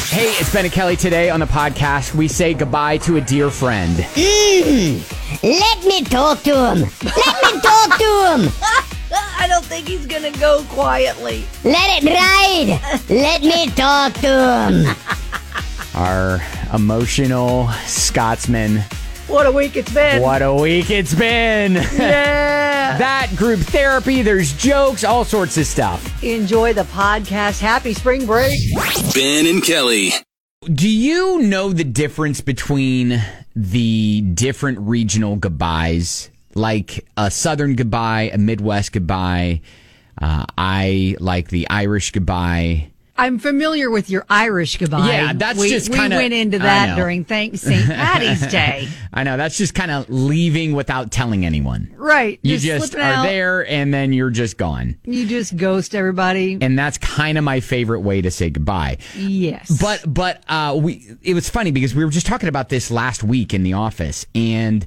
Hey, it's Ben and Kelly. Today on the podcast, we say goodbye to a dear friend. Let me talk to him. Let me talk to him. I don't think he's gonna go quietly. Let it ride. Let me talk to him. Our emotional Scotsman. What a week it's been. What a week it's been. Yeah. That group therapy, there's jokes, all sorts of stuff. Enjoy the podcast. Happy spring break. Ben and Kelly. Do you know the difference between the different regional goodbyes? Like a Southern goodbye, a Midwest goodbye. I like the Irish goodbye. I'm familiar with your Irish goodbye. Yeah, that's just kind of... We went into that during St. Patty's Day. I know, that's just kind of leaving without telling anyone. Right. You just are out. there and then you're just gone. You just ghost everybody. And that's kind of my favorite way to say goodbye. Yes. But it was funny because we were just talking about this last week in the office and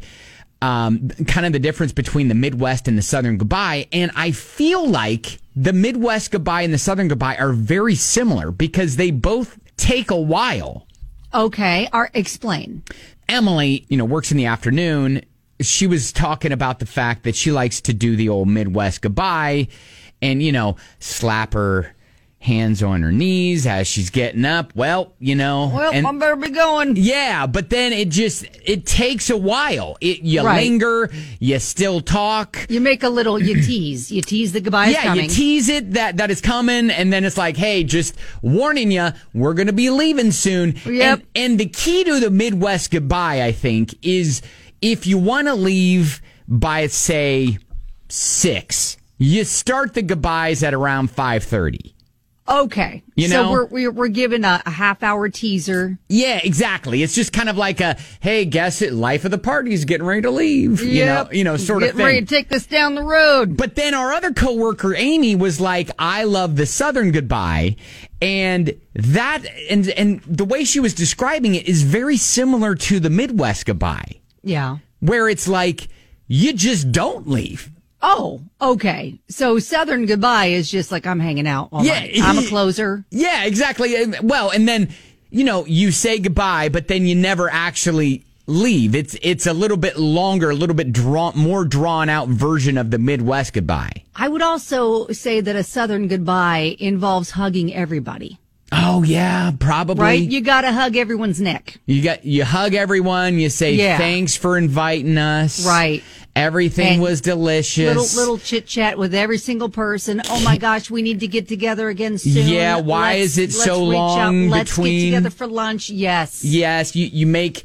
kind of the difference between the Midwest and the Southern goodbye. And I feel like the Midwest goodbye and the Southern goodbye are very similar because they both take a while. Okay. Explain. Emily, works in the afternoon. She was talking about the fact that she likes to do the old Midwest goodbye and, slap her hands on her knees as she's getting up. Well, I better be going. Yeah, but then it takes a while. You Right. linger, you still talk. You make you tease the goodbye coming. You tease it that is coming, and then it's like, hey, just warning you, we're going to be leaving soon. Yep. And the key to the Midwest goodbye, I think, is if you want to leave by, say, 6, you start the goodbyes at around 5:30. Okay. So we're given a half-hour teaser. Yeah, exactly. It's just kind of like hey, guess it, life of the party's getting ready to leave. Yep. Sort of thing. Getting ready to take this down the road. But then our other coworker, Amy, was like, I love the Southern goodbye. And that, and the way she was describing it is very similar to the Midwest goodbye. Yeah. Where it's like, you just don't leave. Oh, okay. So Southern goodbye is just like I'm hanging out all night. I'm a closer. Yeah, exactly. Well, and then, you say goodbye, but then you never actually leave. It's a little bit longer, a little bit more drawn out version of the Midwest goodbye. I would also say that a Southern goodbye involves hugging everybody. Oh, yeah, probably. Right? You got to hug everyone's neck. You hug everyone. You say, thanks for inviting us. Right. Everything was delicious. Little chit chat with every single person. Oh my gosh, we need to get together again soon. Yeah, why is it so long Let's between? get together for lunch. Yes. Yes, you make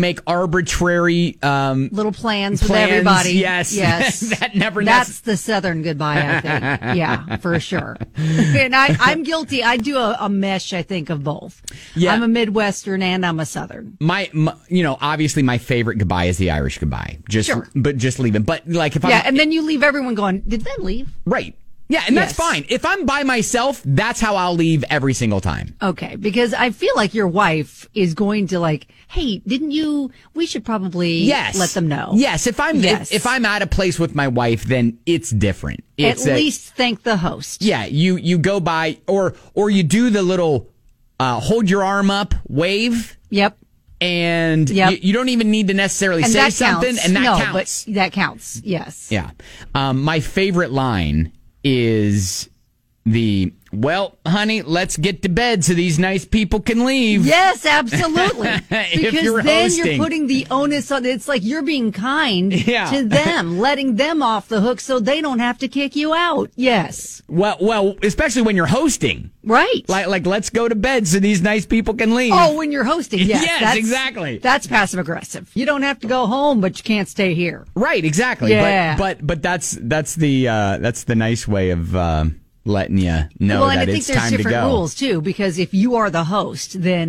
arbitrary little plans with everybody. Yes. That's the Southern goobye, I think. Yeah, for sure. And I'm guilty. I do a mesh, I think, of both. Yeah. I'm a Midwestern and I'm a Southern. My obviously my favorite goodbye is the Irish goodbye. Just leaving. But like if and then you leave everyone going, did them leave? Right. Yeah, and that's fine. If I'm by myself, that's how I'll leave every single time. Okay, because I feel like your wife is going to hey, we should probably let them know. Yes, if I'm at a place with my wife, then it's different. At least thank the host. Yeah, you go by or you do the little hold your arm up, wave. Yep. And you don't even need to necessarily say something, and that counts. But that counts, yes. Yeah. My favorite line is well, honey, let's get to bed so these nice people can leave. Yes, absolutely. Because you're then hosting. You're putting the onus on. It's like you're being kind to them, letting them off the hook so they don't have to kick you out. Yes. Well, especially when you're hosting. Right. Like let's go to bed so these nice people can leave. Oh, when you're hosting, yes. Yes, exactly. That's passive aggressive. You don't have to go home, but you can't stay here. Right, exactly. Yeah. But that's the nice way of letting you know that it's time to go. Well, and I think there's different rules too, because if you are the host, then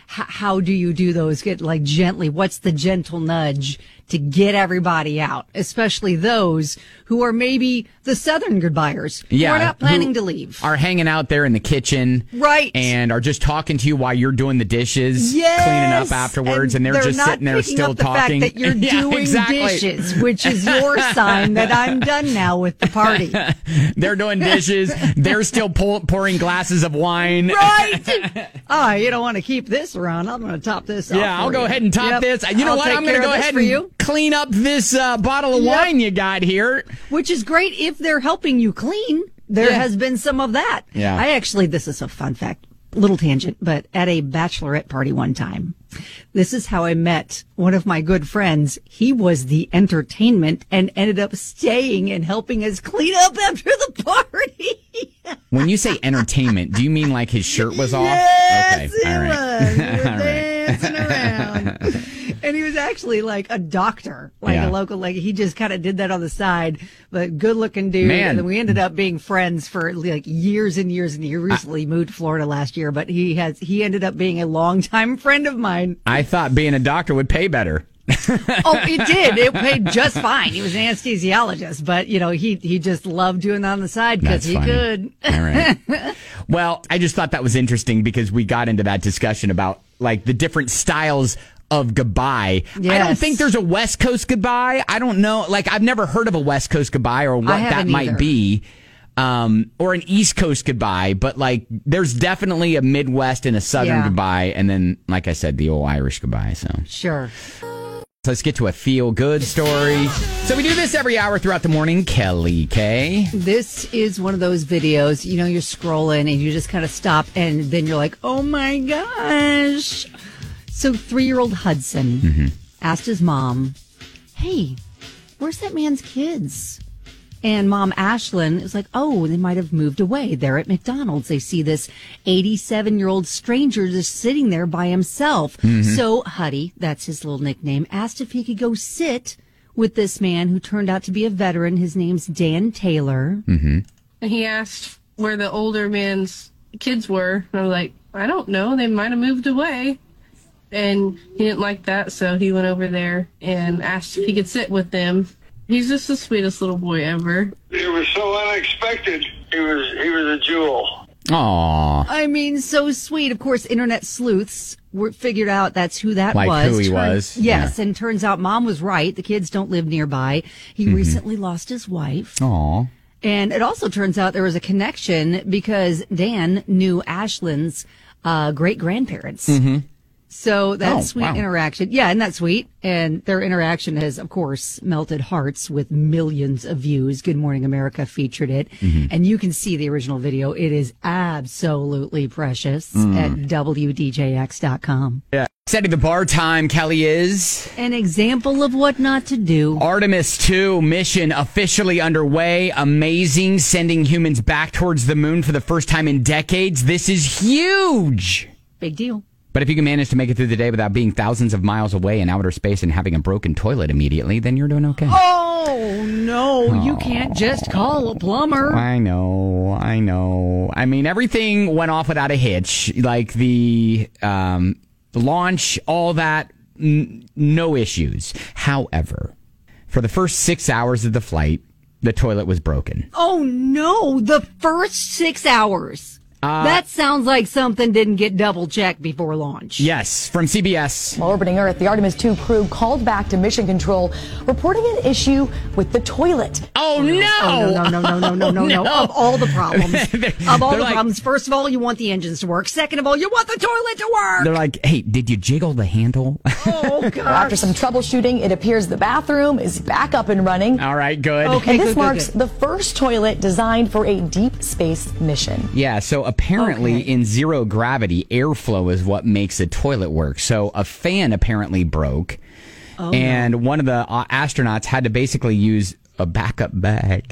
how do you do those? Get like gently. What's the gentle nudge to get everybody out, especially those who are maybe the Southern goodbyers who are not planning to leave, are hanging out there in the kitchen, right, and are just talking to you while you're doing the dishes, cleaning up afterwards, and they're just sitting there still talking. That you're doing dishes, which is your sign that I'm done now with the party. They're doing dishes. They're still pouring glasses of wine. Right. Oh, you don't want to keep this around. I'm going to top this off. Yeah, I'll go ahead and top this. You know what? I'm going to go ahead and clean up this bottle of wine you got here. Which is great if they're helping you clean. There has been some of that. Yeah. This is a fun fact, little tangent, but at a bachelorette party one time, this is how I met one of my good friends. He was the entertainment and ended up staying and helping us clean up after the party. When you say entertainment, do you mean like his shirt was off? Yes, okay. All right. He was dancing around. And he was actually like a doctor, a local, he just kind of did that on the side, but good looking dude. Man. And then we ended up being friends for like years and years. And he recently moved to Florida last year, but he ended up being a longtime friend of mine. I thought being a doctor would pay better. Oh, it did. It paid just fine. He was an anesthesiologist, but he just loved doing that on the side because he could. All right. Well, I just thought that was interesting because we got into that discussion about like the different styles of goodbye. Yes. I don't think there's a West Coast goodbye. I don't know. Like I've never heard of a West Coast goodbye or what that might be. Or an East Coast goodbye, but like there's definitely a Midwest and a Southern goodbye, and then, like I said, the old Irish goodbye. So sure. So let's get to a feel-good story. So we do this every hour throughout the morning. Kelly K. This is one of those videos, you're scrolling and you just kind of stop and then you're like, oh my gosh. So 3-year-old Hudson asked his mom, hey, where's that man's kids? And Mom Ashlyn is like, oh, they might have moved away. They're at McDonald's. They see this 87-year-old stranger just sitting there by himself. So Huddy, that's his little nickname, asked if he could go sit with this man who turned out to be a veteran. His name's Dan Taylor. And he asked where the older man's kids were. And I was like, I don't know. They might have moved away. And he didn't like that, so he went over there and asked if he could sit with them. He's just the sweetest little boy ever. It was so unexpected. He was a jewel. Aww. I mean, so sweet. Of course, internet sleuths figured out that's who that was. Like who he was. Yes, and turns out Mom was right. The kids don't live nearby. He recently lost his wife. Aww. And it also turns out there was a connection because Dan knew Ashlyn's great-grandparents. So that's sweet interaction. Yeah, isn't that sweet? And their interaction has, of course, melted hearts with millions of views. Good Morning America featured it. And you can see the original video. It is absolutely precious at WDJX.com. Yeah. Setting the bar time, Kelly, is an example of what not to do. Artemis 2 mission officially underway. Amazing. Sending humans back towards the moon for the first time in decades. This is huge. Big deal. But if you can manage to make it through the day without being thousands of miles away in outer space and having a broken toilet immediately, then you're doing okay. Oh, no. You can't just call a plumber. I know. I mean, everything went off without a hitch. Like the launch, all that, no issues. However, for the first 6 hours of the flight, the toilet was broken. Oh, no. The first 6 hours. That sounds like something didn't get double checked before launch. Yes, from CBS. While orbiting Earth, the Artemis 2 crew called back to mission control, reporting an issue with the toilet. Oh, no! Oh, no. Of all the problems, first of all, you want the engines to work. Second of all, you want the toilet to work. They're like, hey, did you jiggle the handle? Oh, God. After some troubleshooting, it appears the bathroom is back up and running. All right, good. Okay, and this marks the first toilet designed for a deep space mission. Yeah, so apparently in zero gravity, airflow is what makes a toilet work. So a fan apparently broke, and one of the astronauts had to basically use a backup bag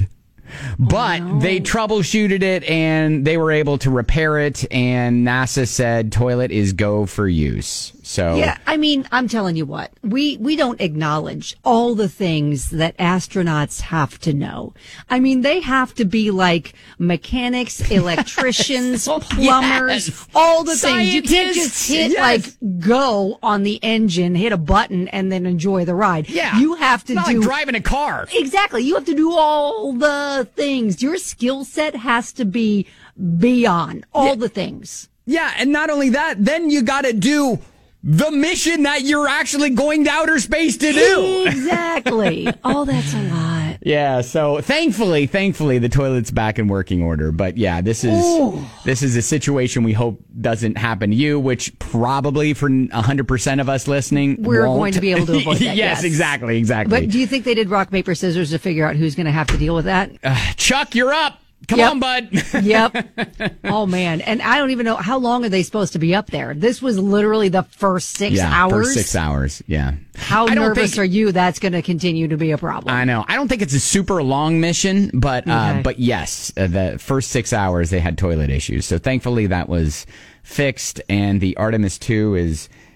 But they troubleshooted it and they were able to repair it. And NASA said toilet is go for use. So yeah, I mean, I'm telling you what, we don't acknowledge all the things that astronauts have to know. I mean, they have to be like mechanics, electricians, plumbers, all the things. You can't just hit like go on the engine, hit a button, and then enjoy the ride. Yeah, you have to it's not do like driving a car. Exactly, you have to do all the things. Your skill set has to be beyond all the things. Yeah, and not only that, then you got to do the mission that you're actually going to outer space to do. Exactly. Oh, that's a lot. Yeah, so thankfully the toilet's back in working order. But yeah, this is a situation we hope doesn't happen to you, which probably for 100% of us listening, we're won't. going to be able to avoid that. Yes, exactly. But do you think they did rock, paper, scissors to figure out who's going to have to deal with that? Chuck, you're up. Come on, bud. Yep. Oh, man. And I don't even know, how long are they supposed to be up there? This was literally the first 6 hours. First 6 hours, yeah. How nervous are you that's going to continue to be a problem? I know. I don't think it's a super long mission, but yes, the first 6 hours they had toilet issues. So thankfully that was fixed, and the Artemis 2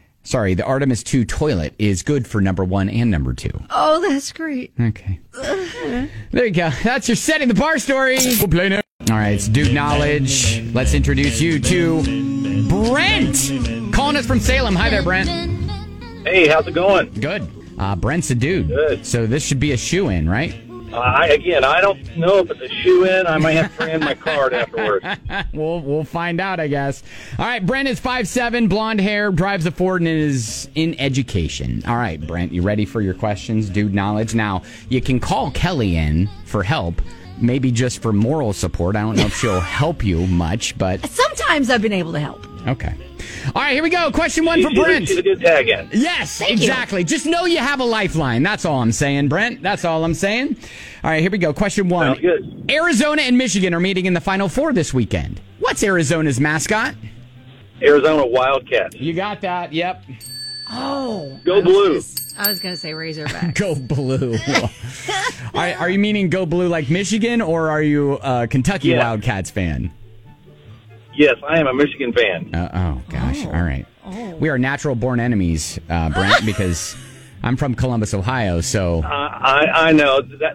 toilet is good for number 1 and number 2. Oh, that's great. Okay. There you go. That's your Setting the Bar story. We'll play now. All right, it's Dude Knowledge. Let's introduce you to Brent, calling us from Salem. Hi there, Brent. Hey, how's it going? Good. Brent's a dude. Good. So this should be a shoe-in, right? I don't know if it's a shoe-in. I might have to bring in my card afterwards. We'll find out, I guess. All right, Brent is 5'7", blonde hair, drives a Ford, and is in education. All right, Brent, you ready for your questions? Dude Knowledge. Now, you can call Kelly in for help, maybe just for moral support. I don't know if she'll help you much, but sometimes I've been able to help. Okay. All right, here we go. Question 1 for Brent. She's a good tag in. Yes, exactly. Just know you have a lifeline. That's all I'm saying, Brent. That's all I'm saying. All right, here we go. Question 1. Sounds good. Arizona and Michigan are meeting in the Final Four this weekend. What's Arizona's mascot? Arizona Wildcats. You got that. Yep. Oh. Go Blue. I was going to say Razorbacks. Go Blue. Are you meaning go Blue like Michigan, or are you a Kentucky Wildcats fan? Yes, I am a Michigan fan. Oh, gosh. All right. We are natural-born enemies, Brent, because I'm from Columbus, Ohio, so... I know. That,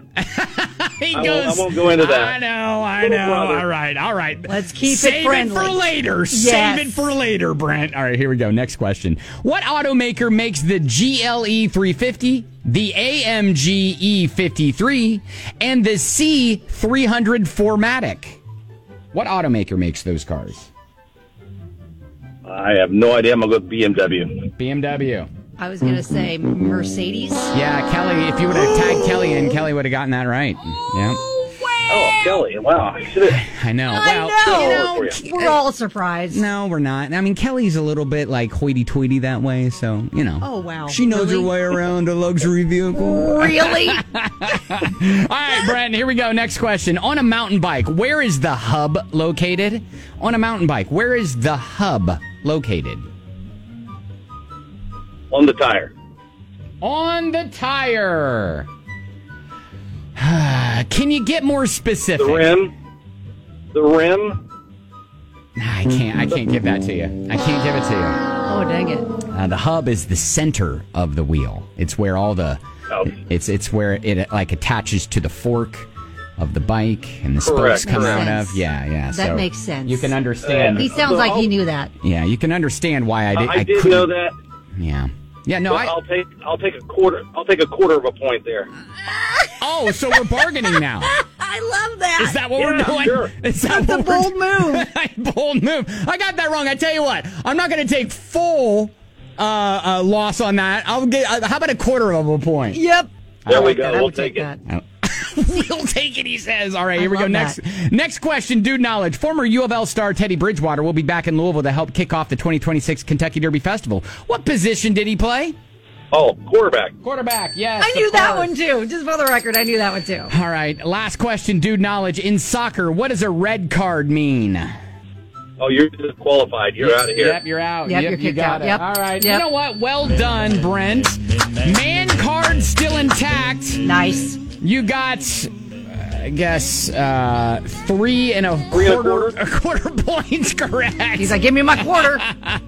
I won't go into that. I know. All right. Let's keep it friendly. Save it for later. Yes. Save it for later, Brent. All right, here we go. Next question. What automaker makes the GLE 350, the AMG E53, and the C300 4MATIC? What automaker makes those cars? I have no idea. I'm going to go with BMW. BMW. I was going to say Mercedes. Yeah, Kelly, if you would have tagged Kelly in, Kelly would have gotten that right. Yeah. Oh, Kelly. Wow. I know. We're all surprised. No, we're not. I mean, Kelly's a little bit like hoity-toity that way, so, you know. Oh, wow. She knows her way around a luxury vehicle. Really? All right, Brent, here we go. Next question. On a mountain bike, where is the hub located? On a mountain bike, where is the hub located? On the tire. On the tire. Can you get more specific? The rim. I can't give that to you. I can't give it to you. Oh, dang it. The hub is the center of the wheel. It's where all the... It's where it like attaches to the fork of the bike and the spokes come out of. Yeah. That makes sense. You can understand. He sounds like he knew that. Yeah, you can understand why I did know that. Yeah. Yeah, no, I'll take a quarter. I'll take a quarter of a point there. Oh, so we're bargaining now. I love that. Is that what we're doing? Sure. That's a bold move. Bold move. I got that wrong. I tell you what, I'm not going to take full loss on that. I'll get. How about a quarter of a point? Yep. There we go. We'll take it. We'll take it, he says. All right, here we go. Next question, Dude Knowledge. Former U of L star Teddy Bridgewater will be back in Louisville to help kick off the 2026 Kentucky Derby Festival. What position did he play? Oh, quarterback. Quarterback, yes. I knew that one, too. Just for the record, I knew that one, too. All right, last question, Dude Knowledge. In soccer, what does a red card mean? Oh, you're disqualified. You're out of here. Yep, you're out. Yep, you're kicked out. Yep. All right. Yep. You know what? Well done, Brent. Man card still intact. Nice. You got I guess 3 and a quarter points correct. He's like, give me my quarter.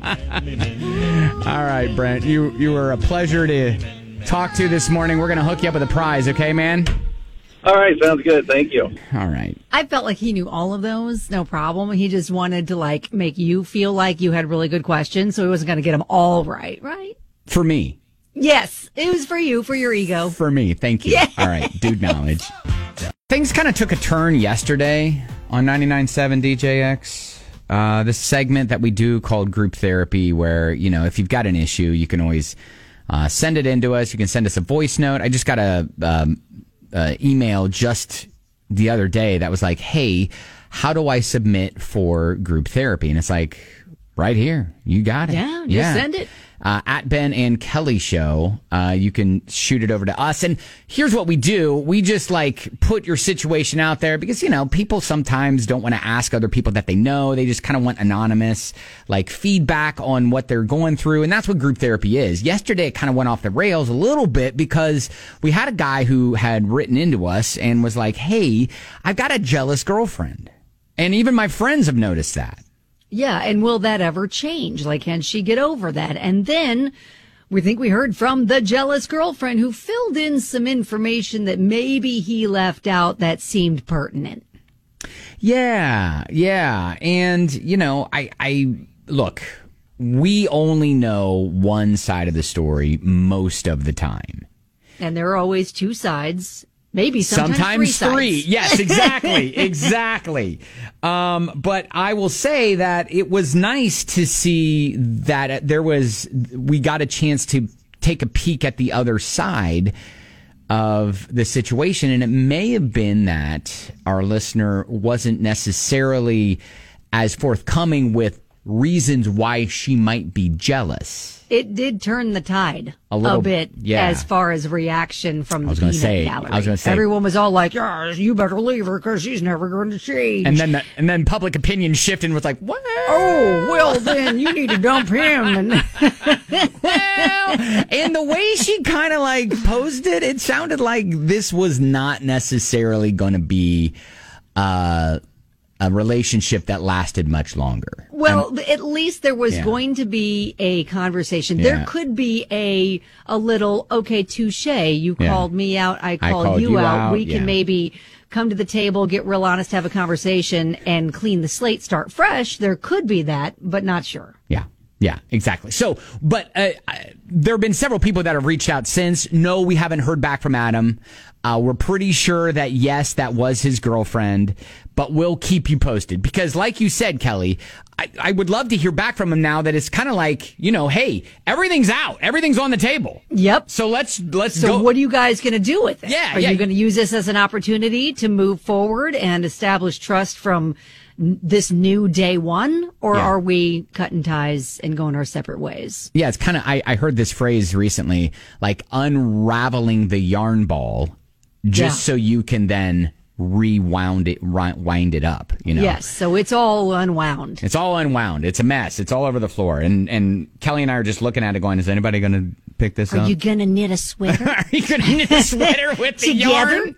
All right, Brent, you were a pleasure to talk to this morning. We're going to hook you up with a prize, okay, man? All right, sounds good. Thank you. All right. I felt like he knew all of those, no problem. He just wanted to like make you feel like you had really good questions, so he wasn't going to get them all right, right? For me. Yes, it was for you, for your ego. For me, thank you. Yeah. All right, dude knowledge. Things kind of took a turn yesterday on 99.7 DJX. This segment that we do called Group Therapy, where, you know, if you've got an issue, you can always send it in to us. You can send us a voice note. I just got a email just the other day that was like, hey, how do I submit for group therapy? And it's like, right here. You got it. Yeah, just send it. At Ben and Kelly Show, you can shoot it over to us. And here's what we do. We just like put your situation out there because, you know, people sometimes don't want to ask other people that they know. They just kind of want anonymous, like, feedback on what they're going through. And that's what group therapy is. Yesterday, it kind of went off the rails a little bit because we had a guy who had written into us and was like, hey, I've got a jealous girlfriend. And even my friends have noticed that. Yeah, and will that ever change? Like, can she get over that? And then we think we heard from the jealous girlfriend who filled in some information that maybe he left out that seemed pertinent. Yeah. And, you know, I look, we only know one side of the story most of the time. And there are always two sides. Maybe sometimes three. Yes, exactly. But I will say that it was nice to see that we got a chance to take a peek at the other side of the situation. And it may have been that our listener wasn't necessarily as forthcoming with reasons why she might be jealous. It did turn the tide a bit, as far as reaction from the peanut gallery. I was going to say. Everyone was all like, yeah, you better leave her because she's never going to change. And then public opinion shifted and was like, what? Oh, well, then you need to dump him. And the way she kind of like posed it, it sounded like this was not necessarily going to be a relationship that lasted much longer. Well, at least there was going to be a conversation. There could be a little, okay, touche. You called me out. I called you out. We can maybe come to the table, get real honest, have a conversation, and clean the slate, start fresh. There could be that, but not sure. Yeah, exactly. So, but there have been several people that have reached out since. No, we haven't heard back from Adam. We're pretty sure that, yes, that was his girlfriend, but we'll keep you posted. Because like you said, Kelly, I would love to hear back from him now that it's kind of like, you know, hey, everything's out. Everything's on the table. Yep. So let's go. So what are you guys going to do with it? Yeah. Are you going to use this as an opportunity to move forward and establish trust from this new day one, or are we cutting ties and going our separate ways? Yeah, it's kind of, I heard this phrase recently, like unraveling the yarn ball just so you can then wind it up, you know? Yes, so it's all unwound. It's all unwound. It's a mess. It's all over the floor. And Kelly and I are just looking at it going, is anybody going to pick this up? Are you going to knit a sweater? Are you going to knit a sweater with the yarn?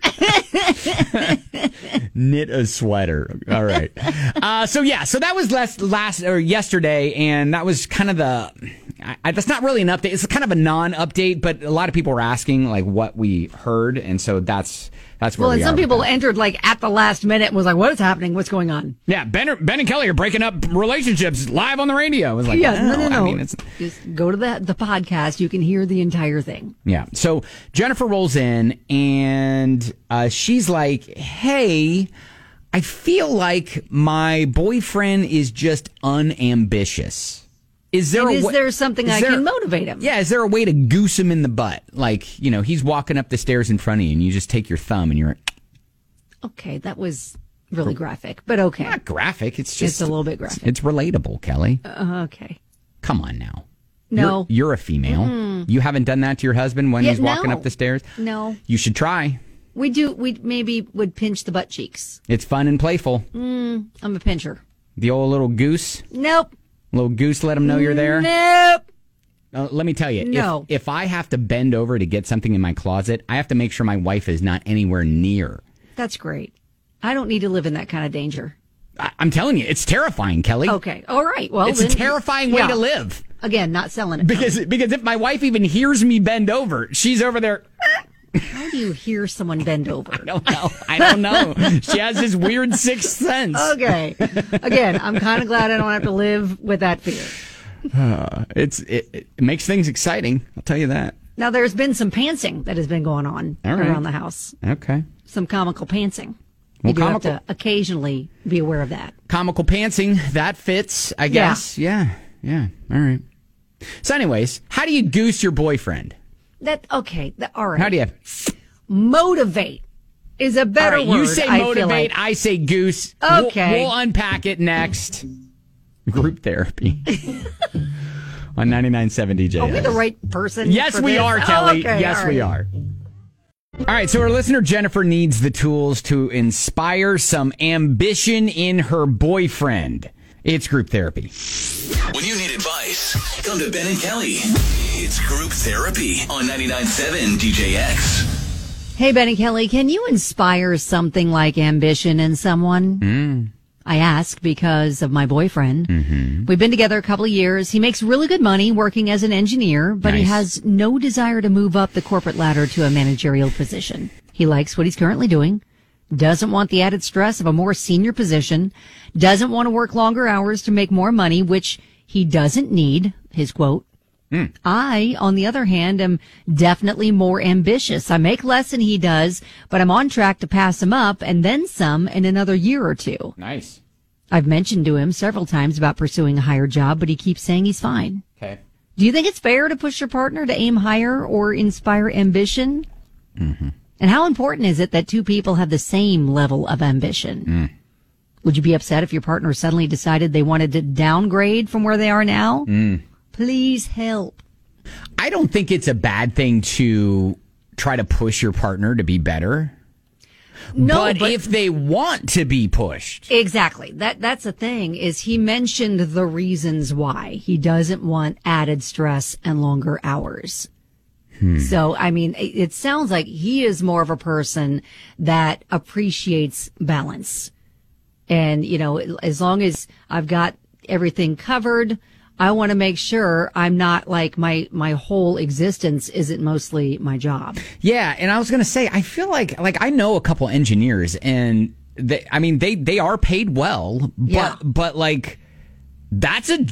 Knit a sweater. All right. So that was yesterday, and that was kind of that's not really an update. It's kind of a non-update, but a lot of people were asking like what we heard, and so that's where we are. Well, and some people entered like at the last minute and was like, what is happening? What's going on? Yeah, Ben and Kelly are breaking up relationships live on the radio. It was like, no. I mean, just go to the podcast. You can hear the entire thing. Yeah. So Jennifer rolls in and she's like, hey, I feel like my boyfriend is just unambitious. Is there something I can motivate him? Yeah, is there a way to goose him in the butt? Like, you know, he's walking up the stairs in front of you and you just take your thumb and you're... Okay, that was really graphic, but okay. Not graphic, it's just... It's a little bit graphic. It's relatable, Kelly. Okay. Come on now. No. You're a female. Mm-hmm. You haven't done that to your husband when he's walking up the stairs? No. You should try. We maybe would pinch the butt cheeks. It's fun and playful. I'm a pincher. The old little goose? Nope. Little goose, let him know you're there? Nope. Let me tell you, no. If I have to bend over to get something in my closet, I have to make sure my wife is not anywhere near. That's great. I don't need to live in that kind of danger. I'm telling you, it's terrifying, Kelly. Okay. All right. Well, it's a terrifying way to live. Again, not selling it. Because if my wife even hears me bend over, she's over there. How do you hear someone bend over? I don't know. She has this weird sixth sense. Okay. Again, I'm kind of glad I don't have to live with that fear. It makes things exciting. I'll tell you that. Now, there's been some pantsing that has been going on around the house. Okay. Some comical pantsing. You do have to occasionally be aware of that. Comical pantsing, that fits, I guess. Yeah. All right. So anyways, how do you goose your boyfriend? All right. How do you? Motivate is a better word. You say motivate, I say goose. Okay. We'll unpack it next. Group therapy. On 99.7 DJ. Are we the right person? Yes, we are, Kelly. Yes, we are. All right, so our listener Jennifer needs the tools to inspire some ambition in her boyfriend. It's group therapy. When you need advice, come to Ben and Kelly. It's group therapy on 99.7 DJX. Hey, Ben and Kelly, can you inspire something like ambition in someone? I ask because of my boyfriend. Mm-hmm. We've been together a couple of years. He makes really good money working as an engineer, but he has no desire to move up the corporate ladder to a managerial position. He likes what he's currently doing, doesn't want the added stress of a more senior position, doesn't want to work longer hours to make more money, which he doesn't need, his quote. I, on the other hand, am definitely more ambitious. I make less than he does, but I'm on track to pass him up and then some in another year or two. Nice. I've mentioned to him several times about pursuing a higher job, but he keeps saying he's fine. Okay. Do you think it's fair to push your partner to aim higher or inspire ambition? Mm-hmm. And how important is it that two people have the same level of ambition? Would you be upset if your partner suddenly decided they wanted to downgrade from where they are now? Please help. I don't think it's a bad thing to try to push your partner to be better. No, but if they want to be pushed. Exactly. That's the thing, is he mentioned the reasons why he doesn't want added stress and longer hours. So, I mean, it sounds like he is more of a person that appreciates balance. And, you know, as long as I've got everything covered, I want to make sure I'm not like my whole existence isn't mostly my job. Yeah. And I was going to say, I feel like I know a couple engineers and they are paid well, but like, that's a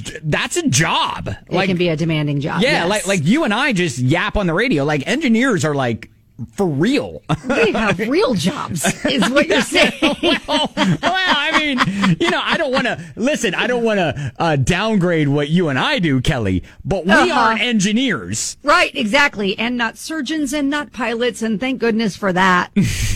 job. It can be a demanding job. Yeah. Yes. Like you and I just yap on the radio. Like engineers are like, for real. They have real jobs, is what you're saying. Well, I mean, you know, I don't want to downgrade what you and I do, Kelly, but we are engineers. Right, exactly. And not surgeons and not pilots, and thank goodness for that.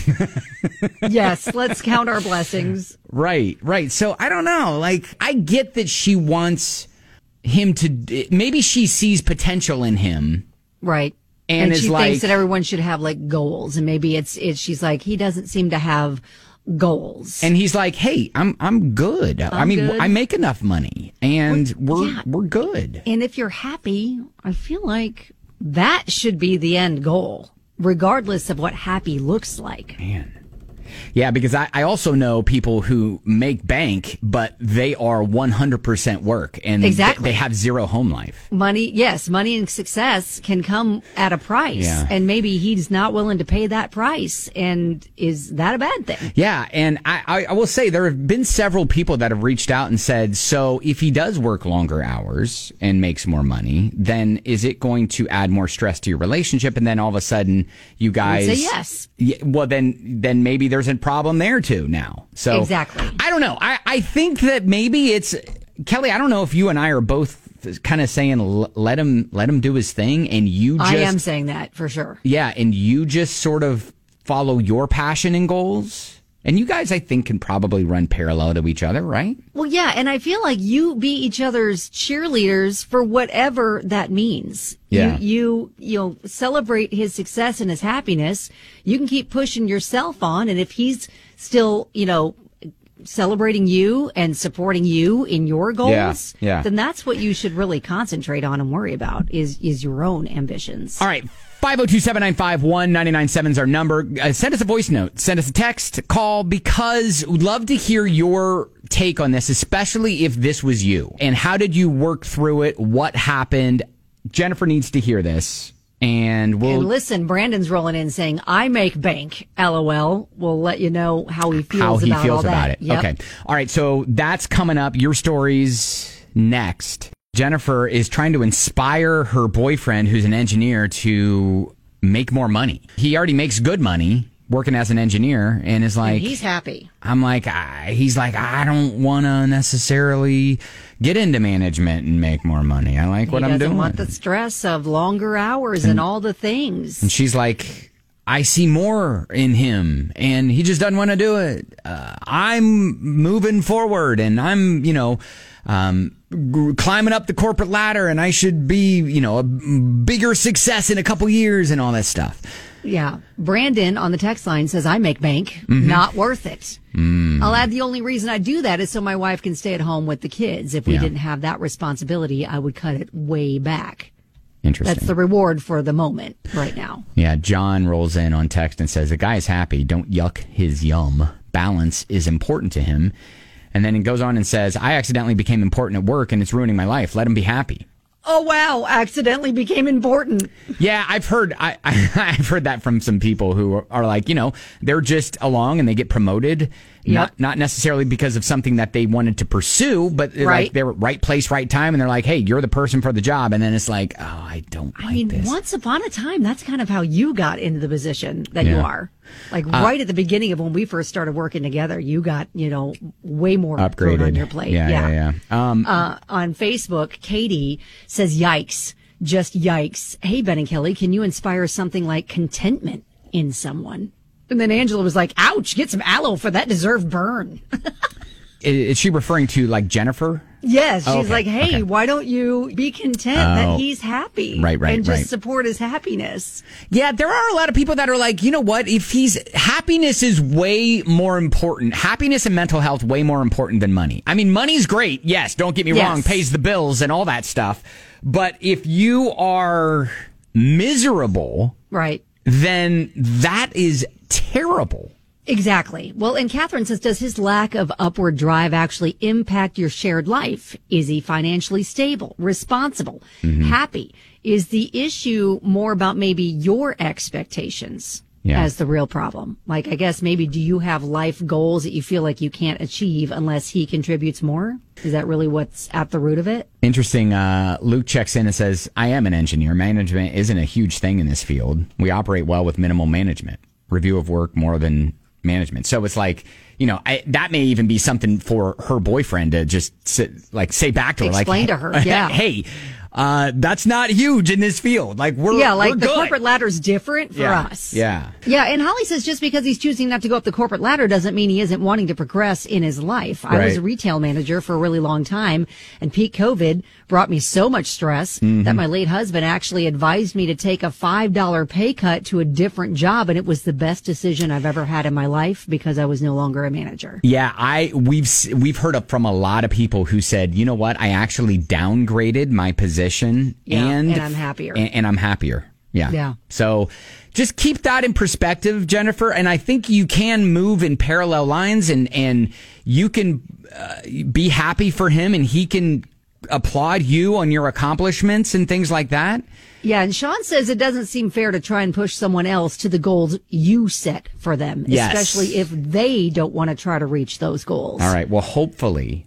Yes, let's count our blessings. Right. So I don't know. Like, I get that she wants him to, maybe she sees potential in him. Right. And she thinks that everyone should have like goals, and maybe it's she's like, he doesn't seem to have goals. And he's like, "Hey, I'm good. I mean, I make enough money, and we're good." And if you're happy, I feel like that should be the end goal, regardless of what happy looks like. Man. Yeah, because I also know people who make bank, but they are 100% work, and they have zero home life. Money and success can come at a price, and maybe he's not willing to pay that price, and is that a bad thing? Yeah, and I will say there have been several people that have reached out and said, so if he does work longer hours and makes more money, then is it going to add more stress to your relationship? And then all of a sudden, you guys say yes. Well, then maybe there's a problem there too now. So exactly. I don't know. I think that maybe it's Kelly. I don't know if you and I are both kind of saying let him do his thing, and you just, I am saying that for sure. Yeah, and you just sort of follow your passion and goals. And you guys, I think, can probably run parallel to each other, right? Well, yeah, and I feel like you be each other's cheerleaders for whatever that means. Yeah. You celebrate his success and his happiness. You can keep pushing yourself on, and if he's still, celebrating you and supporting you in your goals, Yeah. then that's what you should really concentrate on and worry about is your own ambitions. All right. 502-795-1997 is our number. Send us a voice note. Send us a text, call, because we'd love to hear your take on this, especially if this was you. And how did you work through it? What happened? Jennifer needs to hear this. And listen, Brandon's rolling in saying, I make bank, LOL. We'll let you know how he feels about it. Yep. Okay. All right. So that's coming up. Your story's next. Jennifer is trying to inspire her boyfriend, who's an engineer, to make more money. He already makes good money working as an engineer and is like... And he's happy. I'm like, he's like, I don't want to necessarily get into management and make more money. I like what I'm doing. He doesn't want the stress of longer hours and all the things. And she's like... I see more in him, and he just doesn't want to do it. I'm moving forward, and I'm, climbing up the corporate ladder, and I should be, a bigger success in a couple years and all that stuff. Yeah. Brandon on the text line says, I make bank, not worth it. I'll add the only reason I do that is so my wife can stay at home with the kids. If we didn't have that responsibility, I would cut it way back. Interesting. That's the reward for the moment right now. Yeah, John rolls in on text and says, the guy is happy. Don't yuck his yum. Balance is important to him. And then it goes on and says, I accidentally became important at work and it's ruining my life. Let him be happy. Oh, wow. Accidentally became important. Yeah, I've heard I've heard that from some people who are like, they're just along and they get promoted. Yep. Not necessarily because of something that they wanted to pursue, but like they're right place, right time. And they're like, hey, you're the person for the job. And then it's like, oh, I don't like this. Once upon a time, that's kind of how you got into the position that you are. Like right at the beginning of when we first started working together, you got, way more upgraded on your plate. Yeah. On Facebook, Katie says, yikes, just yikes. Hey, Ben and Kelly, can you inspire something like contentment in someone? And then Angela was like, ouch, get some aloe for that deserved burn. Is she referring to like Jennifer? Yes. She's like, hey, why don't you be content that he's happy? Right. And just support his happiness. Yeah, there are a lot of people that are like, you know what? If happiness is way more important. Happiness and mental health way more important than money. I mean, money's great. Yes, don't get me wrong. Pays the bills and all that stuff. But if you are miserable, then that is terrible. Exactly. Well, and Catherine says, does his lack of upward drive actually impact your shared life? Is he financially stable, responsible, happy? Is the issue more about maybe your expectations as the real problem? Like, I guess maybe do you have life goals that you feel like you can't achieve unless he contributes more? Is that really what's at the root of it? Interesting. Luke checks in and says, I am an engineer. Management isn't a huge thing in this field. We operate well with minimal management. Review of work more than management. So it's like, that may even be something for her boyfriend to just say back to her. Explain to her, hey, that's not huge in this field. Like we're the good. corporate ladder's different for us. Yeah. And Holly says just because he's choosing not to go up the corporate ladder doesn't mean he isn't wanting to progress in his life. I was a retail manager for a really long time, and peak COVID brought me so much stress that my late husband actually advised me to take a $5 pay cut to a different job, and it was the best decision I've ever had in my life because I was no longer a manager. Yeah, we've heard from a lot of people who said, you know what, I actually downgraded my position and I'm happier. And I'm happier. Yeah. So just keep that in perspective, Jennifer. And I think you can move in parallel lines and you can be happy for him and he can applaud you on your accomplishments and things like that. Yeah, and Sean says it doesn't seem fair to try and push someone else to the goals you set for them, especially if they don't want to try to reach those goals. All right. Well, hopefully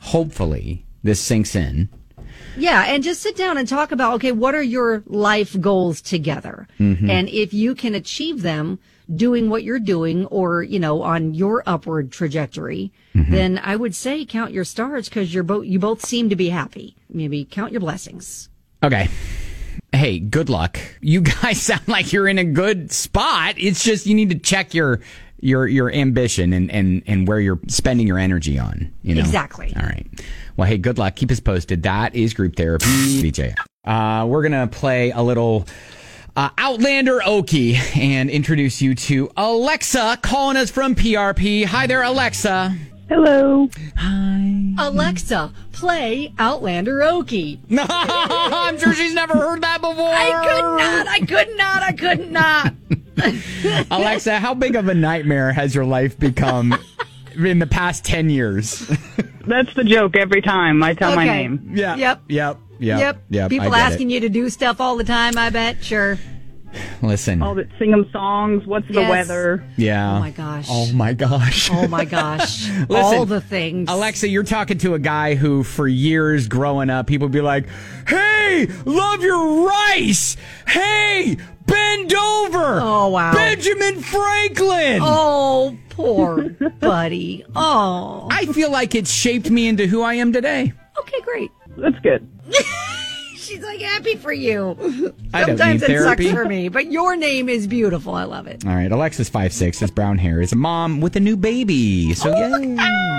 this sinks in. Yeah, and just sit down and talk about, okay, what are your life goals together? And if you can achieve them doing what you're doing or, on your upward trajectory, then I would say count your stars because you both seem to be happy. Maybe count your blessings. Okay. Hey, good luck. You guys sound like you're in a good spot. It's just you need to check your ambition and where you're spending your energy on. Exactly. All right. Well, hey, good luck. Keep us posted. That is Group Therapy. DJ. We're going to play a little Outlander Okie and introduce you to Alexa calling us from PRP. Hi there, Alexa. Hello. Hi. Alexa, play Outlander Okie. I'm sure she's never heard that before. I could not. Alexa, how big of a nightmare has your life become in the past 10 years? That's the joke every time I tell my name. Yeah. Yep. People asking you to do stuff all the time, I bet. Sure. Listen. All that sing them songs. What's the weather? Yeah. Oh, my gosh. Oh, my gosh. Oh, my gosh. Listen, all the things. Alexa, you're talking to a guy who, for years growing up, people would be like, hey, love your rice. Hey, bend over. Oh, wow. Benjamin Franklin. Oh, poor buddy. Oh. I feel like it's shaped me into who I am today. Okay, great. That's good. She's like, happy for you. I don't Sometimes need it therapy. sucks for me, but your name is beautiful. I love it. All right, Alexa's 5'6", has brown hair, is a mom with a new baby. So, yay.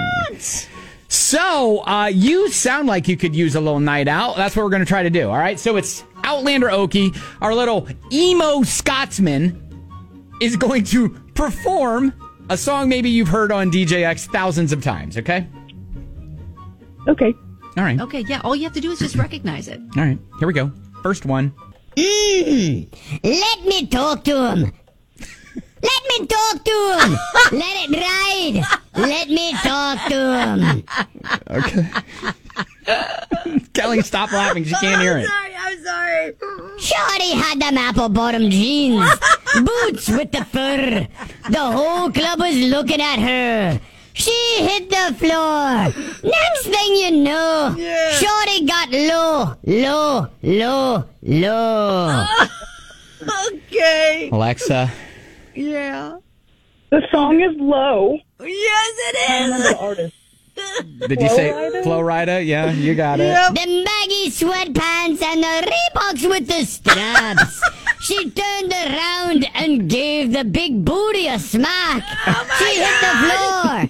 So, you sound like you could use a little night out. That's what we're going to try to do, all right? So, it's Outlander Okie, our little emo Scotsman, is going to perform a song maybe you've heard on DJX thousands of times, okay? Okay. All right. Okay, yeah, all you have to do is just recognize it. All right, here we go. First one. Let me talk to him. Let me talk to him. Let it ride. Let me talk to him. Okay. Kelly, stop laughing. She can't hear it. I'm sorry. Shorty had them apple bottom jeans, boots with the fur. The whole club was looking at her. She hit the floor. Next thing you know, Shorty got low. Okay. Alexa, Yeah. The song is Low. Yes, it is. The artist. did you say Flo Rida? Yeah, you got it. The baggy sweatpants and the Reeboks with the straps. She turned around and gave the big booty a smack. She hit the floor.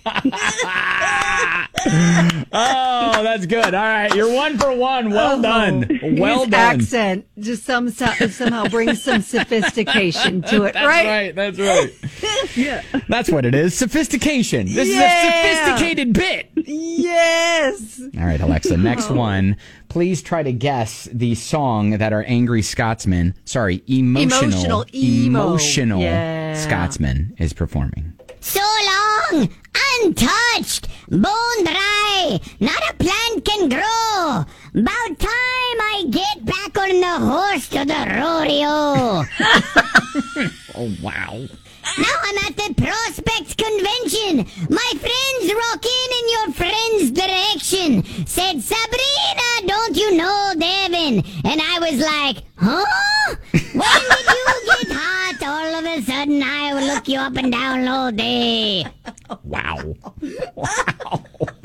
Oh, that's good. All right, you're 1 for 1. Well done. Well His done. accent just somehow brings some sophistication to it, That's right. That's right. Yeah. That's what it is. Sophistication. This is a Yeah. sophisticated bit. Yes. All right, Alexa, next one. Please try to guess the song that our angry Scotsman, emotional emo. Yeah. Scotsman is performing. So long, untouched, bone dry, not a plant can grow. About time I get back on the horse to the rodeo. Oh, wow. Now I'm at the Prospects Convention. My friends rocking in your friend's direction. Said, Sabrina, don't you know Devin? And I was like, huh? When did you get hot? All of a sudden I will look you up and down all day. Wow. Wow.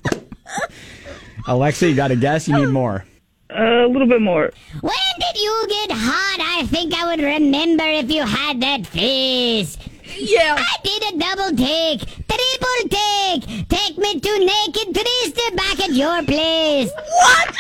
Alexa, you got a guess? You need more. A little bit more. When did you get hot? I think I would remember if you had that face. Yeah. I did a double take, triple take. Take me to Naked Twister back at your place. What?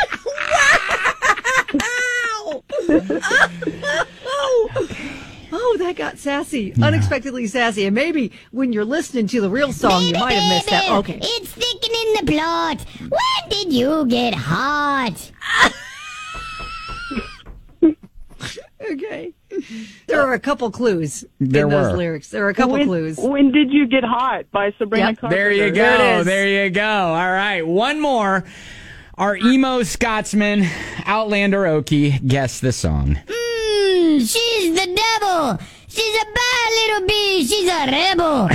Wow! Oh, that got sassy. Unexpectedly sassy. And maybe when you're listening to the real song, you might have missed that. Okay. It's thickening the plot. When did you get hot? Okay. There are a couple clues There in those were. lyrics. There are a couple clues. When did you get hot by Sabrina Yep. Carpenter? There you There it go. is. There you go. All right. One more. Our emo Scotsman, Outlander Okie, guess the song. She's the devil. She's a bad little bee. She's a rebel.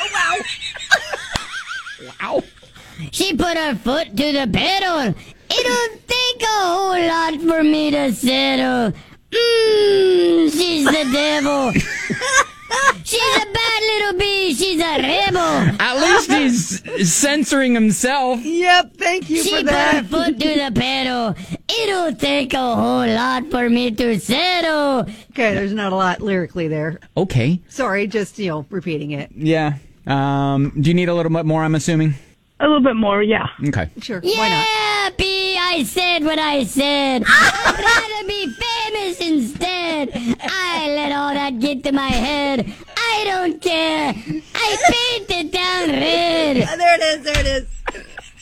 Wow. She put her foot to the pedal. It'll take a whole lot for me to settle. She's the devil. She's a bad little bee. She's a rebel. At least he's censoring himself. Yep, thank you She for put that. her foot to the pedal. It'll take a whole lot for me to settle. Okay, there's not a lot lyrically there. Okay. Sorry, just, repeating it. Yeah. Do you need a little bit more, I'm assuming? A little bit more, yeah. Okay. Sure, why not? Yeah, B, I said what I said. I'd rather be famous instead. I let all that get to my head. I don't care. I paint it down red. There it is.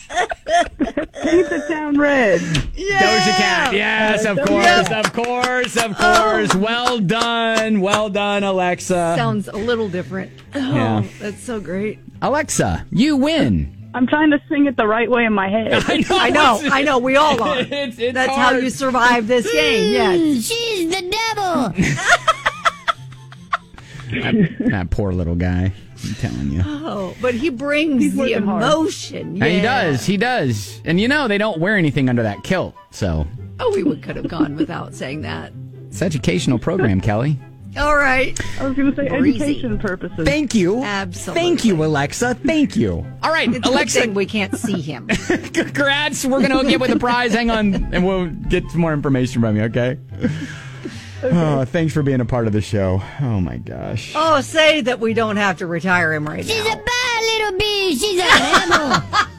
Paint the town red. Doja Cat. Yes, of course. Well done, Alexa. Sounds a little different. Yeah. Oh, that's so great. Alexa, you win. I'm trying to sing it the right way in my head. I know. We all are. It's That's hard. how you survive this game. Yes. She's the devil. That poor little guy. I'm telling you. Oh, but he brings He's the working hard. emotion. And Yeah. he does. And they don't wear anything under that kilt. So Oh, we could have gone without saying that. it's an educational program, Kelly. All right. I was going to say Breezy. education purposes. Thank you. Absolutely. Thank you, Alexa. Thank you. All right, It's a good Alexa, thing we can't see him. congrats. We're going to hook you up with a prize. Hang on, and we'll get some more information from you, okay? Oh, thanks for being a part of the show. Oh, my gosh. Oh, say that we don't have to retire him right She's now. a bad little bee. She's a devil.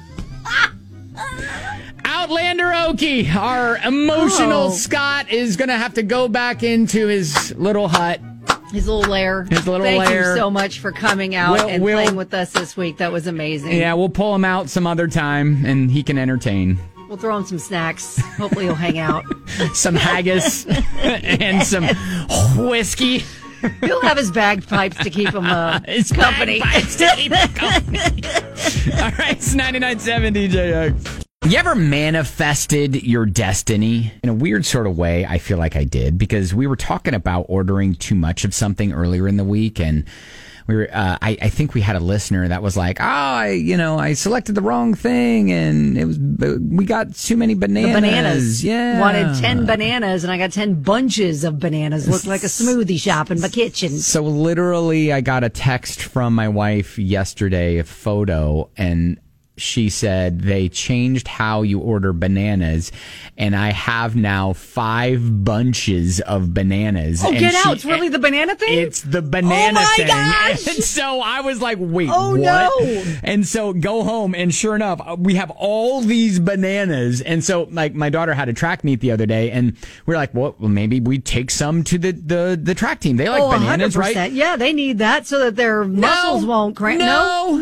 Outlander Okie, our emotional Scott, is going to have to go back into his little hut. His little lair. His little Thank lair. you so much for coming out We'll- and we'll- playing with us this week. That was amazing. Yeah, we'll pull him out some other time, and he can entertain. We'll throw him some snacks. Hopefully he'll hang out. Some haggis and some whiskey. He'll have his bagpipes to keep him His company. bagpipes to keep him company. All right, it's 99.7 DJX. You ever manifested your destiny? In a weird sort of way, I feel like I did, because we were talking about ordering too much of something earlier in the week, and we were. I think we had a listener that was like, I selected the wrong thing, and we got too many bananas. The bananas. Yeah. Wanted 10 bananas, and I got 10 bunches of bananas. Looked like a smoothie shop in my kitchen. So literally, I got a text from my wife yesterday, a photo, and she said they changed how you order bananas, and I have now 5 bunches of bananas. Oh, and get out. It's really the banana thing? It's the banana Oh, my thing. gosh. And so I was like, wait, Oh, what? no. And so go home, and sure enough, we have all these bananas. And so, like, my daughter had a track meet the other day, and we were like, well, maybe we take some to the track team. They like bananas, 100%. right? Yeah, they need that so that their muscles won't cramp. No.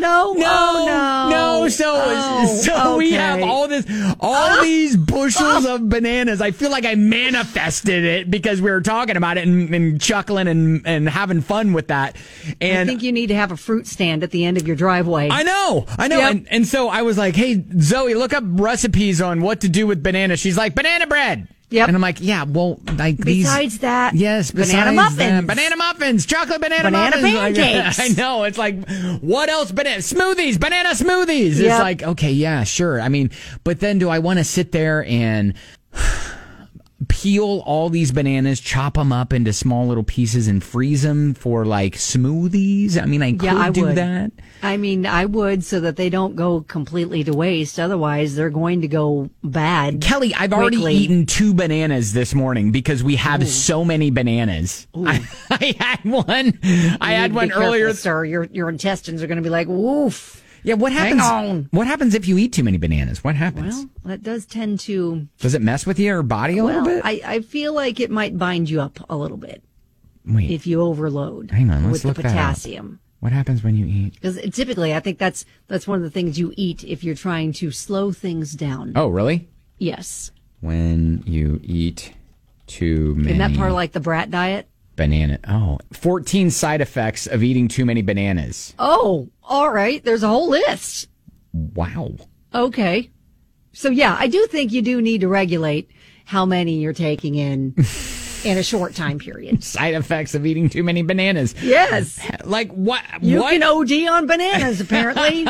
No. So we okay. have all these bushels of bananas. I feel like I manifested it because we were talking about it and chuckling and having fun with that. And I think you need to have a fruit stand at the end of your driveway. I know. Yep. And so I was like, hey, Zoe, look up recipes on what to do with bananas. She's like, banana bread. Yep. And I'm like, yeah, well, like Besides that, yes, banana besides muffins. that, banana muffins, chocolate banana Banana muffins. Like, pancakes. I know. It's like, what else? Banana smoothies. It's Yep. like, okay, yeah, sure. I mean, but then do I want to sit there and peel all these bananas, chop them up into small little pieces, and freeze them for like smoothies? I mean, I could do would. that. I mean, I would, so that they don't go completely to waste. Otherwise, they're going to go bad. Kelly, I've already quickly. eaten 2 bananas this morning because we have so many bananas. I had one. I You had need to one be careful, earlier. sir. Your intestines are going to be like, woof. Yeah, what happens? Hang on. What happens if you eat too many bananas? What happens? Well, that does tend to. Does it mess with your body a little bit? I feel like it might bind you up a little bit Wait, if you overload. hang on. Let's with the look that up. potassium. What happens when you eat? Because typically, I think that's one of the things you eat if you're trying to slow things down. Oh, really? Yes. When you eat too many Isn't that part of like the brat diet? banana. Oh, 14 side effects of eating too many bananas. Oh, all right. There's a whole list. Wow. Okay. So, yeah, I do think you do need to regulate how many you're taking in a short time period. Side effects of eating too many bananas. Yes. Like what? You what? can OD on bananas, apparently.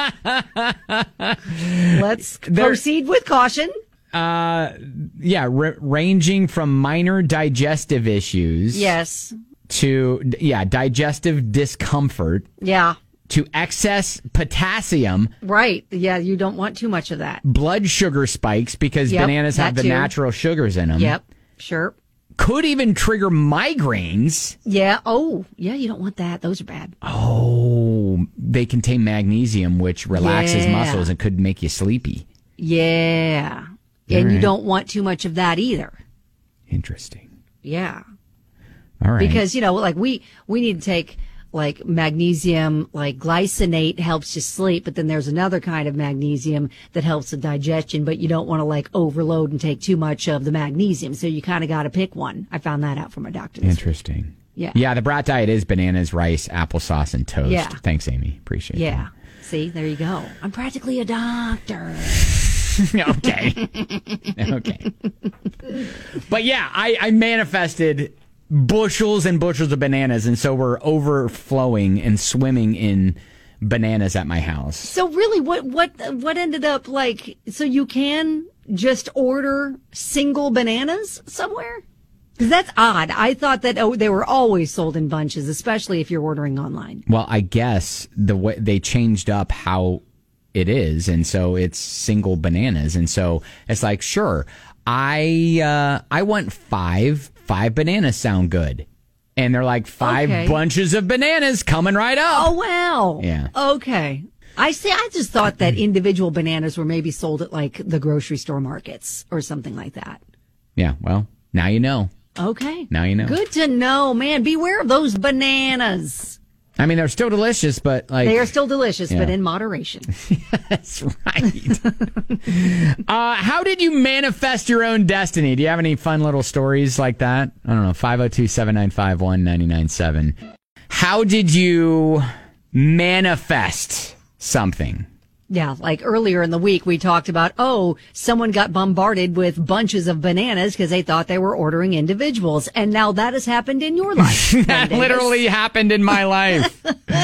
Let's proceed with caution. Yeah, ranging from minor digestive issues. Yes. To, digestive discomfort. Yeah. To excess potassium. Right. Yeah, you don't want too much of that. Blood sugar spikes because bananas have the too. natural sugars in them. Yep. Sure. Could even trigger migraines. Yeah. Oh, yeah, you don't want that. Those are bad. Oh, they contain magnesium, which relaxes Yeah. muscles and could make you sleepy. Yeah. All And you right. don't want too much of that either. Interesting. Yeah. All right. Because, like we need to take like magnesium, like glycinate helps you sleep, but then there's another kind of magnesium that helps with digestion, but you don't want to like overload and take too much of the magnesium. So you kind of got to pick one. I found that out from a doctor. Interesting. Yeah. Yeah, the brat diet is bananas, rice, applesauce, and toast. Yeah. Thanks, Amy. Appreciate it. Yeah. See, there you go. I'm practically a doctor. Okay. Okay. But yeah, I manifested bushels and bushels of bananas, and so we're overflowing and swimming in bananas at my house. So really, what ended up like? So you can just order single bananas somewhere? Because that's odd. I thought that they were always sold in bunches, especially if you're ordering online. Well, I guess the way they changed up how it is, and so it's single bananas, and so it's like, sure, I want five bananas sound good, and they're like five bunches of bananas coming right up. Oh wow! Yeah. Okay. I just thought that individual bananas were maybe sold at like the grocery store markets or something like that. Yeah. Well, now you know. Okay. Now you know. Good to know, man. Beware of those bananas. I mean, they're still delicious, but like they are still delicious, yeah. but in moderation. That's right. How did you manifest your own destiny? Do you have any fun little stories like that? I don't know. 502-795-1997. How did you manifest something? Yeah, like earlier in the week, we talked about, someone got bombarded with bunches of bananas because they thought they were ordering individuals. And now that has happened in your life. That literally happened in my life.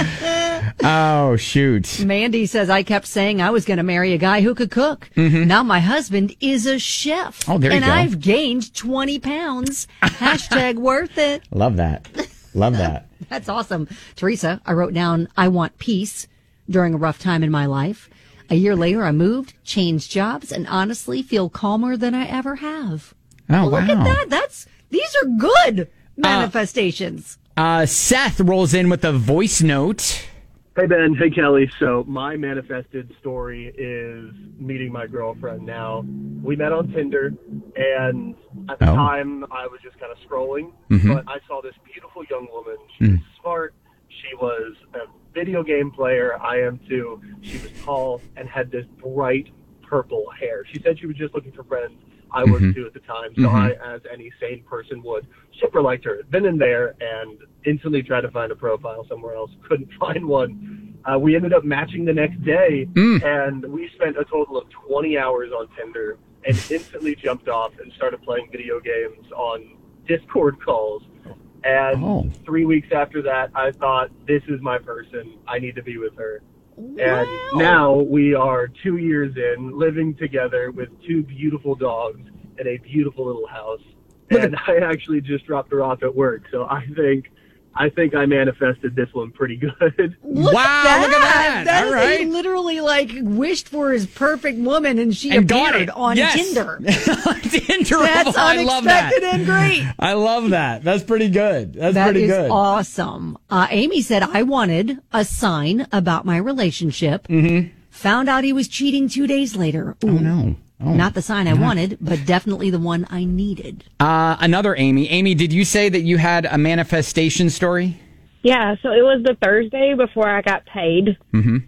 Oh, shoot. Mandy says, I kept saying I was going to marry a guy who could cook. Mm-hmm. Now my husband is a chef. Oh, there you go. And I've gained 20 pounds. Hashtag worth it. Love that. Love that. That's awesome. Teresa, I wrote down, I want peace during a rough time in my life. A year later, I moved, changed jobs, and honestly feel calmer than I ever have. Oh, well, wow. Look at that. These are good manifestations. Seth rolls in with a voice note. Hey, Ben. Hey, Kelly. So my manifested story is meeting my girlfriend now. We met on Tinder, and at the time, I was just kind of scrolling, but I saw this beautiful young woman. She was smart. She was a video game player. I am too. She was tall and had this bright purple hair. She said she was just looking for friends. I was too at the time. So I, as any sane person would, super liked her. Been in there and instantly tried to find a profile somewhere else. Couldn't find one. We ended up matching the next day, and we spent a total of 20 hours on Tinder and instantly jumped off and started playing video games on Discord calls. And 3 weeks after that, I thought, this is my person. I need to be with her. Wow. And now we are 2 years in, living together with two beautiful dogs in a beautiful little house. And I actually just dropped her off at work. So I think I manifested this one pretty good. Look at that. That All is right. he literally like wished for his perfect woman and she appeared on Tinder. Tinder. That's I love that. unexpected and great. I love that. That's pretty good. That's pretty good. That is awesome. Amy said, I wanted a sign about my relationship. Found out he was cheating 2 days later. Ooh. Oh, no. Oh, not the sign I wanted, but definitely the one I needed. Another Amy. Amy, did you say that you had a manifestation story? Yeah, so it was the Thursday before I got paid. And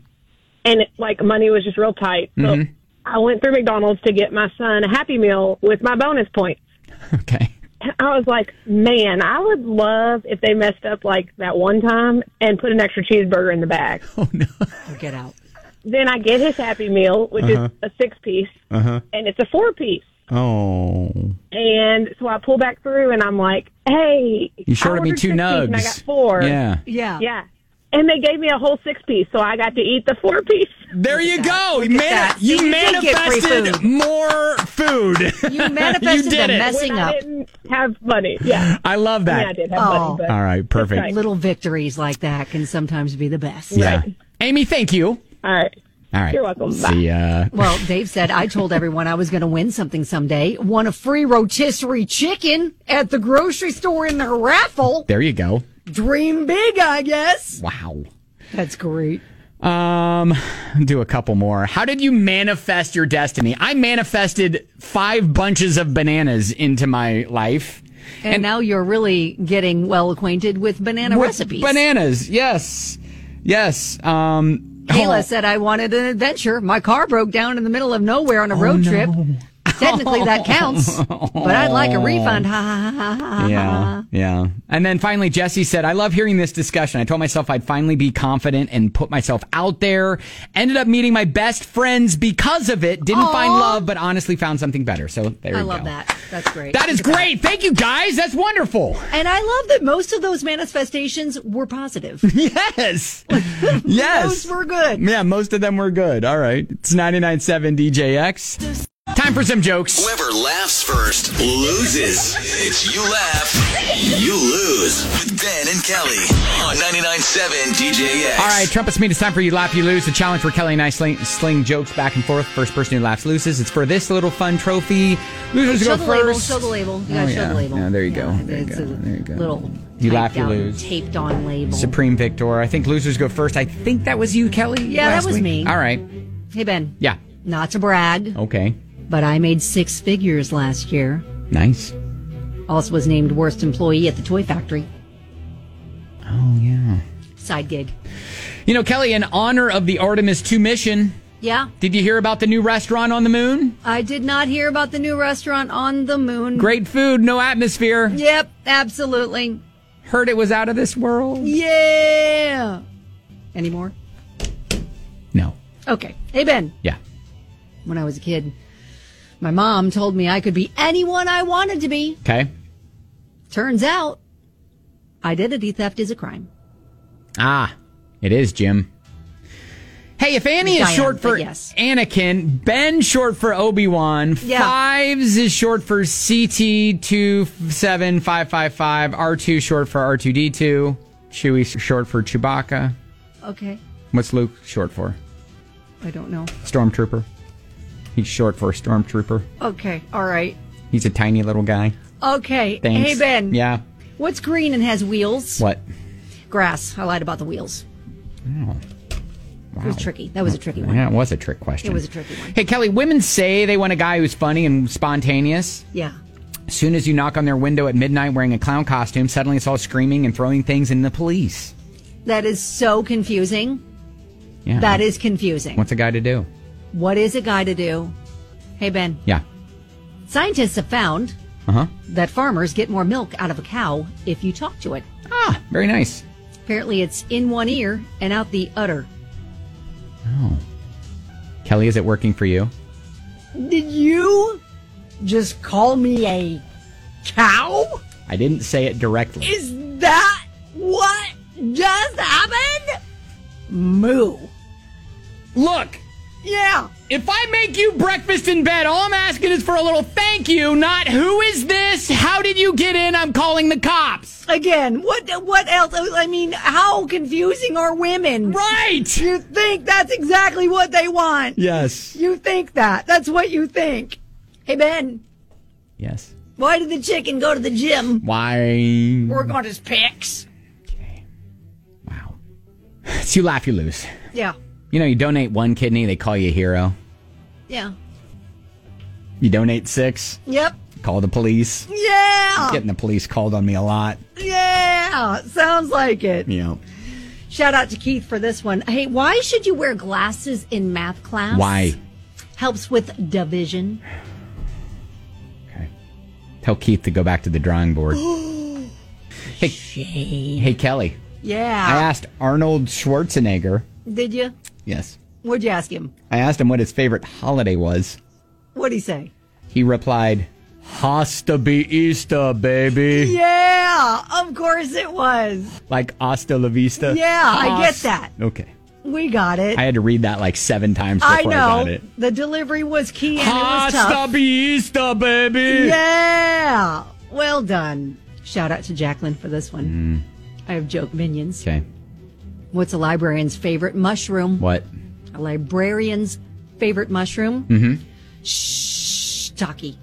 money was just real tight. So I went through McDonald's to get my son a Happy Meal with my bonus points. Okay. I was like, man, I would love if they messed up like that one time and put an extra cheeseburger in the bag. Oh, no. Get out. Then I get his Happy Meal, which is a 6-piece, and it's a 4-piece. Oh. And so I pull back through, and I'm like, hey. You shorted me 2 nugs. And I got 4. Yeah. Yeah. And they gave me a whole 6-piece, so I got to eat the 4-piece. There you go. You manifested more food. You manifested did the it. messing I up. didn't have money. Yeah. I love that. Yeah, I did have money. But all right. Perfect. right. Little victories like that can sometimes be the best. Yeah. Right. Amy, thank you. All right. All right. You're welcome. Bye. See ya. Well, Dave said, I told everyone I was going to win something someday. Won a free rotisserie chicken at the grocery store in the raffle. There you go. Dream big, I guess. Wow. That's great. Do a couple more. How did you manifest your destiny? I manifested 5 bunches of bananas into my life. And now you're really getting well acquainted with banana recipes. Bananas, yes. Yes. Kayla said, I wanted an adventure. My car broke down in the middle of nowhere on a road trip. Technically, that counts, but I'd like a refund. Ha, ha, ha, ha, ha. Yeah. And then finally, Jesse said, I love hearing this discussion. I told myself I'd finally be confident and put myself out there. Ended up meeting my best friends because of it. Didn't find love, but honestly found something better. So there you go. I love that. That's great. That is great. Thank you, guys. That's wonderful. And I love that most of those manifestations were positive. Yes. Yes. Those were good. Yeah, most of them were good. All right. It's 99.7 DJX. Time for some jokes. Whoever laughs first loses. It's You Laugh, You Lose with Ben and Kelly on 99.7 DJX. All right, Trumpets meet. It's time for You Laugh, You Lose. The challenge where Kelly and I sling jokes back and forth. First person who laughs loses. It's for this little fun trophy. Losers go first. Show the label. You gotta show the label. Yeah, there you go. There you go. Little You Laugh, You Lose. Taped on label. Supreme Victor. I think losers go first. I think that was you, Kelly. Yeah, that was week. me. All right. Hey, Ben. Yeah. Not to brag. Okay. But I made 6 figures last year. Nice. Also was named worst employee at the toy factory. Oh, yeah. Side gig. You know, Kelly, in honor of the Artemis 2 mission. Yeah. Did you hear about the new restaurant on the moon? I did not hear about the new restaurant on the moon. Great food, no atmosphere. Yep, absolutely. Heard it was out of this world. Yeah. Any more? No. Okay. Hey, Ben. Yeah. When I was a kid, my mom told me I could be anyone I wanted to be. Okay. Turns out, identity theft is a crime. Ah, it is, Jim. Hey, if Annie is short for Anakin, Ben short for Obi-Wan, Fives is short for CT27555, R2 short for R2D2, Chewie short for Chewbacca. Okay. What's Luke short for? I don't know. Stormtrooper. He's short for a stormtrooper. Okay, all right. He's a tiny little guy. Okay. Thanks. Hey, Ben. Yeah. What's green and has wheels? What? Grass. I lied about the wheels. Oh. Wow. It was tricky. That was a tricky one. Yeah, it was a trick question. It was a tricky one. Hey, Kelly, women say they want a guy who's funny and spontaneous. Yeah. As soon as you knock on their window at midnight wearing a clown costume, suddenly it's all screaming and throwing things in the police. That is so confusing. Yeah. That is confusing. What's a guy to do? What is a guy to do? Hey, Ben. Yeah. Scientists have found that farmers get more milk out of a cow if you talk to it. Ah, very nice. Apparently it's in one ear and out the other. Oh. Kelly, is it working for you? Did you just call me a cow? I didn't say it directly. Is that what just happened? Moo. Look. Yeah. If I make you breakfast in bed, all I'm asking is for a little thank you, not who is this? How did you get in? I'm calling the cops. Again, what else? I mean, how confusing are women? Right. You think that's exactly what they want. Yes. You think that. That's what you think. Hey, Ben. Yes. Why did the chicken go to the gym? Why? Work on his pecs. Okay. Wow. It's You Laugh, You Lose. Yeah. You know, you donate 1 kidney, they call you a hero. Yeah. You donate 6. Yep. Call the police. Yeah. Getting the police called on me a lot. Yeah. Sounds like it. Yeah. Shout out to Keith for this one. Hey, why should you wear glasses in math class? Why? Helps with division. Okay. Tell Keith to go back to the drawing board. Hey, Kelly. Yeah. I asked Arnold Schwarzenegger. Did you? Yes. What'd you ask him? I asked him what his favorite holiday was. What'd he say? He replied, "Hasta be Easter, baby." Yeah, of course it was. Like hasta la vista? Yeah, I get that. Okay. We got it. I had to read that like 7 times before I got it. The delivery was key and it was Hasta tough. be Easter, baby. Yeah. Well done. Shout out to Jacqueline for this one. I have joke minions. Okay. What's a librarian's favorite mushroom? What? A librarian's favorite mushroom? Mm-hmm. Shiitake.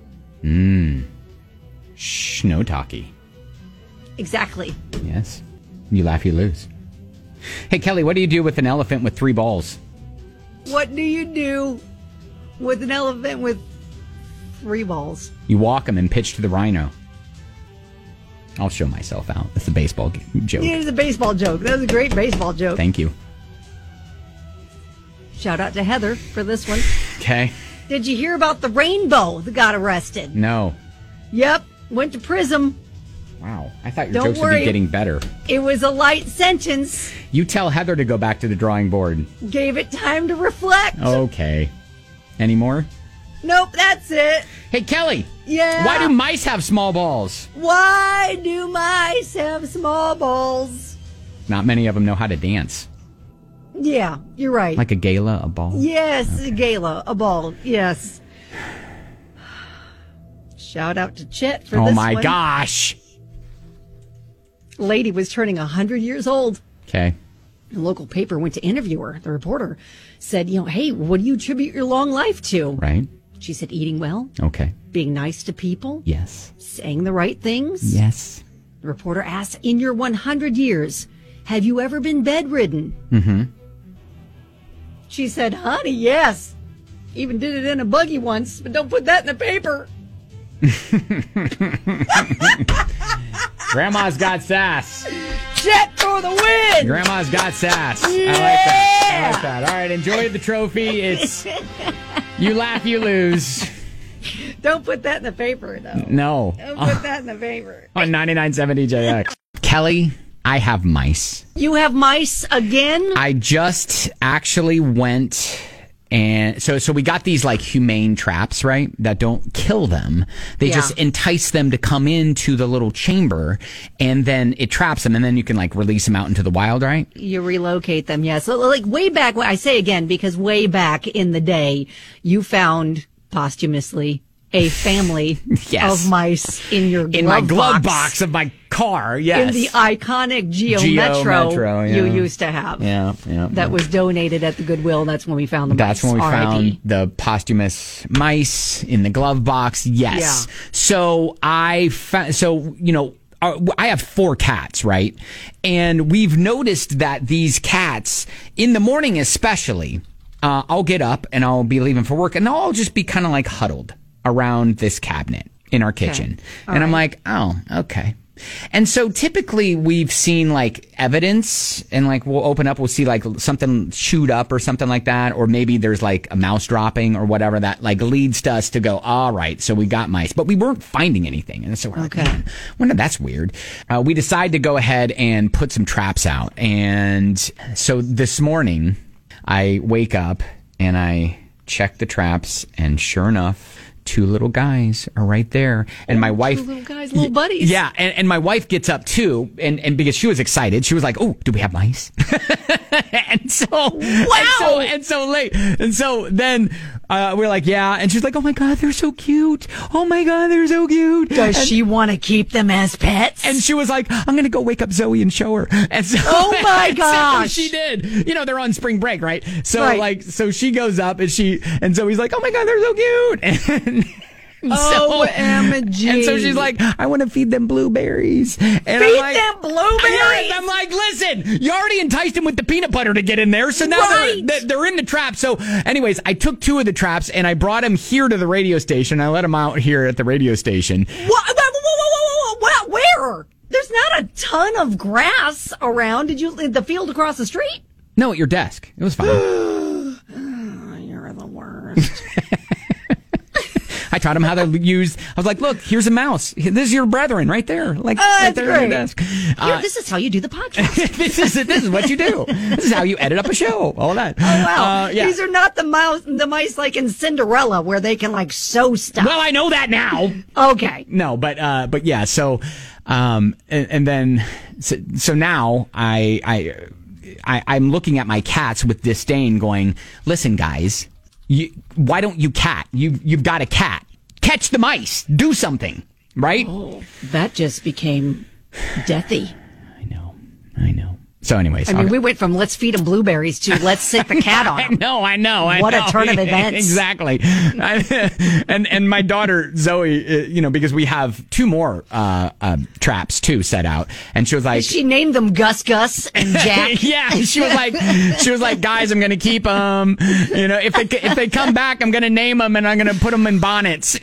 Shinotake. Exactly. Yes. You laugh, you lose. Hey, Kelly, what do you do with an elephant with 3 balls? What do you do with an elephant with 3 balls? You walk him and pitch to the rhino. I'll show myself out. That's a baseball joke. It is a baseball joke. That was a great baseball joke. Thank you. Shout out to Heather for this one. Okay. Did you hear about the rainbow that got arrested? No. Yep. Went to prison. Wow. I thought your Don't jokes would worry. be getting better. It was a light sentence. You tell Heather to go back to the drawing board. Gave it time to reflect. Okay. Any more? Nope, that's it. Hey, Kelly. Yeah? Why do mice have small balls? Why do mice have small balls? Not many of them know how to dance. Yeah, you're right. Like a gala, a ball? Yes, a gala, a ball. Yes. Shout out to Chet for this one. Oh, my gosh. Lady was turning 100 years old. Okay. The local paper went to interview her. The reporter said, hey, what do you attribute your long life to? Right. She said, eating well. Okay. Being nice to people. Yes. Saying the right things. Yes. The reporter asked, in your 100 years, have you ever been bedridden? Mm-hmm. She said, honey, yes. Even did it in a buggy once, but don't put that in the paper. Grandma's got sass. Jet for the win. Grandma's got sass. Yeah. I like that. All right, enjoy the trophy. It's you laugh, you lose. Don't put that in the paper, though. No. Don't put that in the paper. On 99.7 DJX. Kelly, I have mice. You have mice again? I just actually went and so we got these like humane traps, right? That don't kill them. They just entice them to come into the little chamber and then it traps them and then you can like release them out into the wild, right? You relocate them, yes. So, like way back, I say again, because way back in the day, you found posthumously a family of mice in your glove box. In my glove box of my car, yes. In the iconic Geo Metro you used to have. Yeah. That was donated at the Goodwill. That's when we found the mice. That's when we R.I.P. found the posthumous mice in the glove box. Yes. Yeah. So I have 4 cats, right? And we've noticed that these cats, in the morning especially, I'll get up and I'll be leaving for work and they'll all just be kind of like huddled around this cabinet in our kitchen. And I'm like, oh, okay. And so typically we've seen like evidence and like we'll open up, we'll see like something chewed up or something like that. Or maybe there's like a mouse dropping or whatever that like leads to us to go, all right, so we got mice, but we weren't finding anything. And so we're like, man, I wonder, that's weird. We decided to go ahead and put some traps out. And so this morning I wake up and I check the traps and sure enough, 2 little guys are right there. And my wife... 2 little guys, little buddies. Yeah, and my wife gets up too, and because she was excited, she was like, oh, do we have mice? And so... Wow! And so then we're like, yeah. And she's like, oh my God, they're so cute. Oh my God, they're so cute. Does she want to keep them as pets? And she was like, I'm going to go wake up Zoe and show her. And so... Oh my gosh! So she did. You know, they're on spring break, right? So so she goes up and Zoe's like, oh my God, they're so cute. OMG. And so she's like, I want to feed them blueberries. And feed them blueberries? I'm like, listen, you already enticed them with the peanut butter to get in there. So now they're in the trap. So anyways, I took 2 of the traps and I brought them here to the radio station. I let them out here at the radio station. What? Where? There's not a ton of grass around. Did you the field across the street? No, at your desk. It was fine. You're the worst. I taught him how to use. I was like, "Look, here's a mouse. This is your brethren right there, like right there on your desk." This is how you do the podcast. This is what you do. This is how you edit up a show. All that. Oh wow! These are not the mice like in Cinderella where they can like sew stuff. Well, I know that now. Okay. No, but yeah. So, and then so now I'm looking at my cats with disdain, going, "Listen, guys." Why don't you cat? You've got a cat. Catch the mice. Do something, right? Oh, that just became deathy. I know. So anyways. I mean, we went from let's feed him blueberries to let's sick the cat on him. I know. What a turn of events. Exactly. And my daughter, Zoe, because we have 2 more traps, too, set out. And she was like... She named them Gus and Jack. Yeah. She was like, guys, I'm going to keep them. If they come back, I'm going to name them and I'm going to put them in bonnets.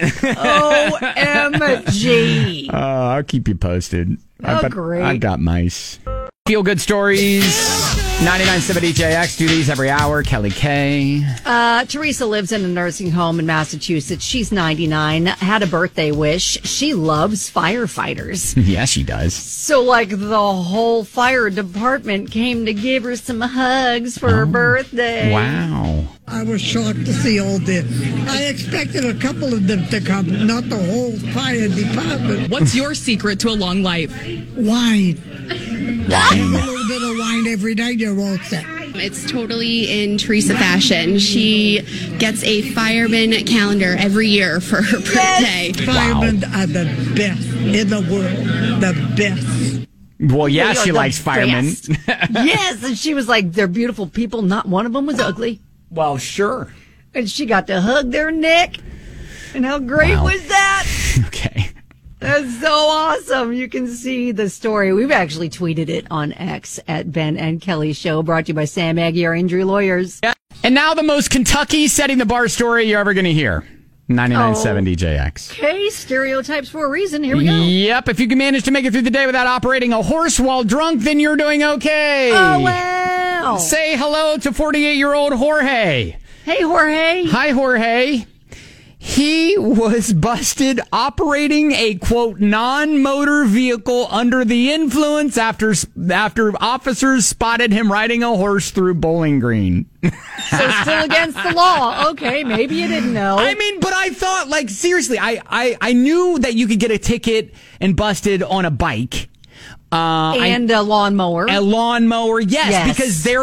OMG. I'll keep you posted. Great. I've got mice. Feel good stories. 99.7 DJX. Do these every hour. Kelly K. Teresa lives in a nursing home in Massachusetts. She's 99. Had a birthday wish. She loves firefighters. Yes, she does. So, the whole fire department came to give her some hugs for her birthday. Wow. I was shocked to see all this. I expected a couple of them to come, not the whole fire department. What's your secret to a long life? Wine. A little bit of wine every day, you're all set. It's totally in Teresa fashion. She gets a fireman calendar every year for her birthday. Firemen are the best in the world. The best. Well, yeah, she likes firemen. Yes, and she was like, they're beautiful people. Not one of them was ugly. Well, sure. And she got to hug their neck. And how great was that? Okay. That's so awesome. You can see the story. We've actually tweeted it on X at Ben and Kelly Show, brought to you by Sam Aguirre Injury Lawyers. Yeah. And now the most Kentucky setting the bar story you're ever going to hear. 99.7 DJX. Okay, stereotypes for a reason. Here we go. Yep. If you can manage to make it through the day without operating a horse while drunk, then you're doing okay. Oh, wow. Say hello to 48-year-old Jorge. Hey, Jorge. Hi, Jorge. He was busted operating a, quote, non-motor vehicle under the influence after officers spotted him riding a horse through Bowling Green. So still against the law. Okay, maybe you didn't know. I mean, but I thought, seriously, I knew that you could get a ticket and busted on a bike. And a lawnmower. A lawnmower, yes. Because they're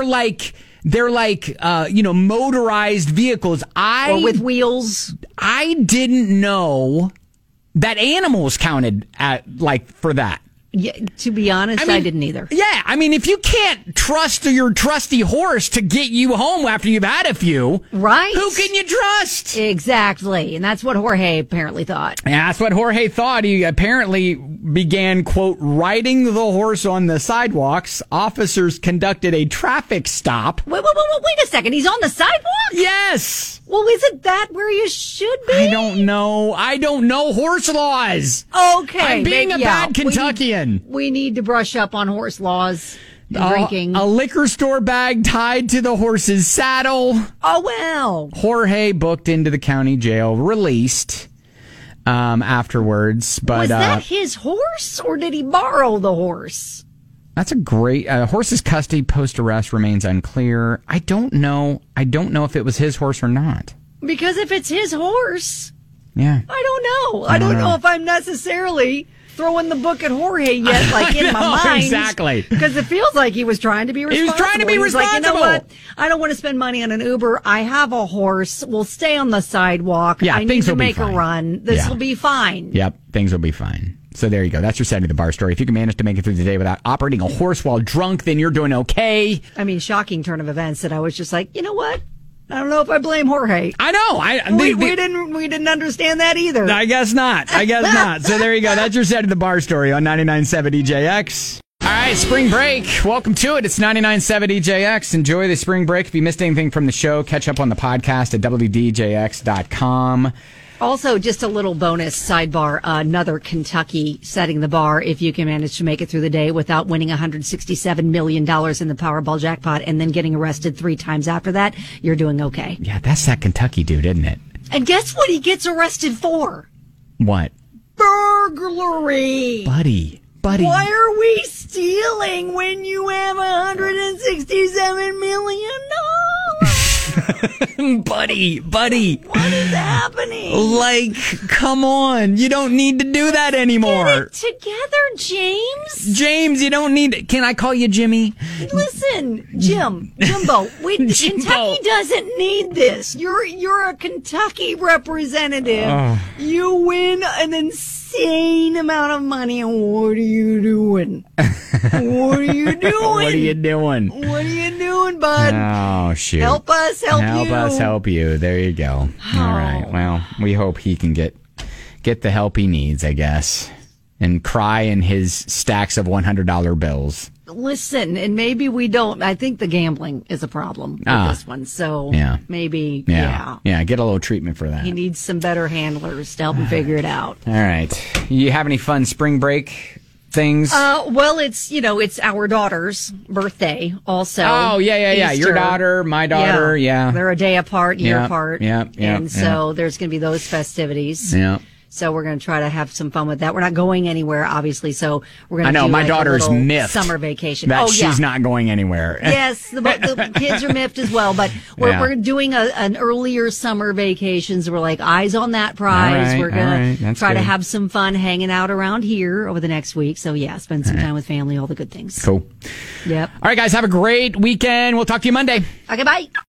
motorized vehicles. Or with wheels. I didn't know that animals counted for that. Yeah, to be honest, I didn't either. Yeah, I mean, if you can't trust your trusty horse to get you home after you've had a few, right? Who can you trust? Exactly, and that's what Jorge apparently thought. Yeah, that's what Jorge thought. He apparently began, quote, riding the horse on the sidewalks. Officers conducted a traffic stop. Wait a second. He's on the sidewalk? Yes. Well, isn't that where you should be? I don't know horse laws. Okay. I'm being a bad Kentuckian. We need to brush up on horse laws and drinking. A liquor store bag tied to the horse's saddle. Oh, well. Jorge booked into the county jail, released afterwards. But was that his horse, or did he borrow the horse? That's a great... horse's custody post-arrest remains unclear. I don't know if it was his horse or not. Because if it's his horse... Yeah. I don't know. I don't know if I'm necessarily throwing the book at Jorge yet, in my mind. Exactly. Because it feels like he was trying to be responsible. He was trying to be responsible. Like, you know what? I don't want to spend money on an Uber. I have a horse. We'll stay on the sidewalk. Yeah, I need to make a run. This will be fine. Yep, things will be fine. So there you go. That's your setting of the bar story. If you can manage to make it through the day without operating a horse while drunk, then you're doing okay. I mean, shocking turn of events that I was just like, you know what? I don't know if I blame Jorge. I know. We didn't understand that either. I guess not. So there you go. That's your setting of the bar story on 99.7 DJX. All right, spring break. Welcome to it. It's 99.7 DJX. Enjoy the spring break. If you missed anything from the show, catch up on the podcast at WDJX.com. Also, just a little bonus sidebar, another Kentucky setting the bar if you can manage to make it through the day without winning $167 million in the Powerball jackpot and then getting arrested 3 times after that, you're doing okay. Yeah, that's that Kentucky dude, isn't it? And guess what he gets arrested for? What? Burglary. Buddy. Why are we stealing when you have $167 million? Buddy. What is happening? Come on. You don't need to do that anymore. Get it together, James. James, you don't need to. Can I call you Jimmy? Listen, Jimbo. Kentucky doesn't need this. You're a Kentucky representative. You win an insane insane amount of money. What are you doing? What are you doing? What are you doing? What are you doing, bud? Oh, shoot. Help us, help you. Help us, help you. There you go. Oh. All right. Well, we hope he can get the help he needs, I guess, and cry in his stacks of $100 bills. Listen, and maybe we don't. I think the gambling is a problem with this one. So maybe, Yeah, get a little treatment for that. he needs some better handlers to help him figure it out. All right. You have any fun spring break things? Well, it's our daughter's birthday also. Oh, yeah. Easter. Your daughter, my daughter, yeah. They're a day apart, year apart. Yeah. And so there's going to be those festivities. Yeah. So we're going to try to have some fun with that. We're not going anywhere, obviously. So we're going to do my like daughter's a little miffed summer vacation. that she's not going anywhere. Yes, the kids are miffed as well. But we're doing an earlier summer vacation. So we're like eyes on that prize. All right, we're going to try to good. have some fun hanging out around here over the next week. So spend some time with family, all the good things. Cool. Yep. All right, guys, have a great weekend. We'll talk to you Monday. Okay, bye.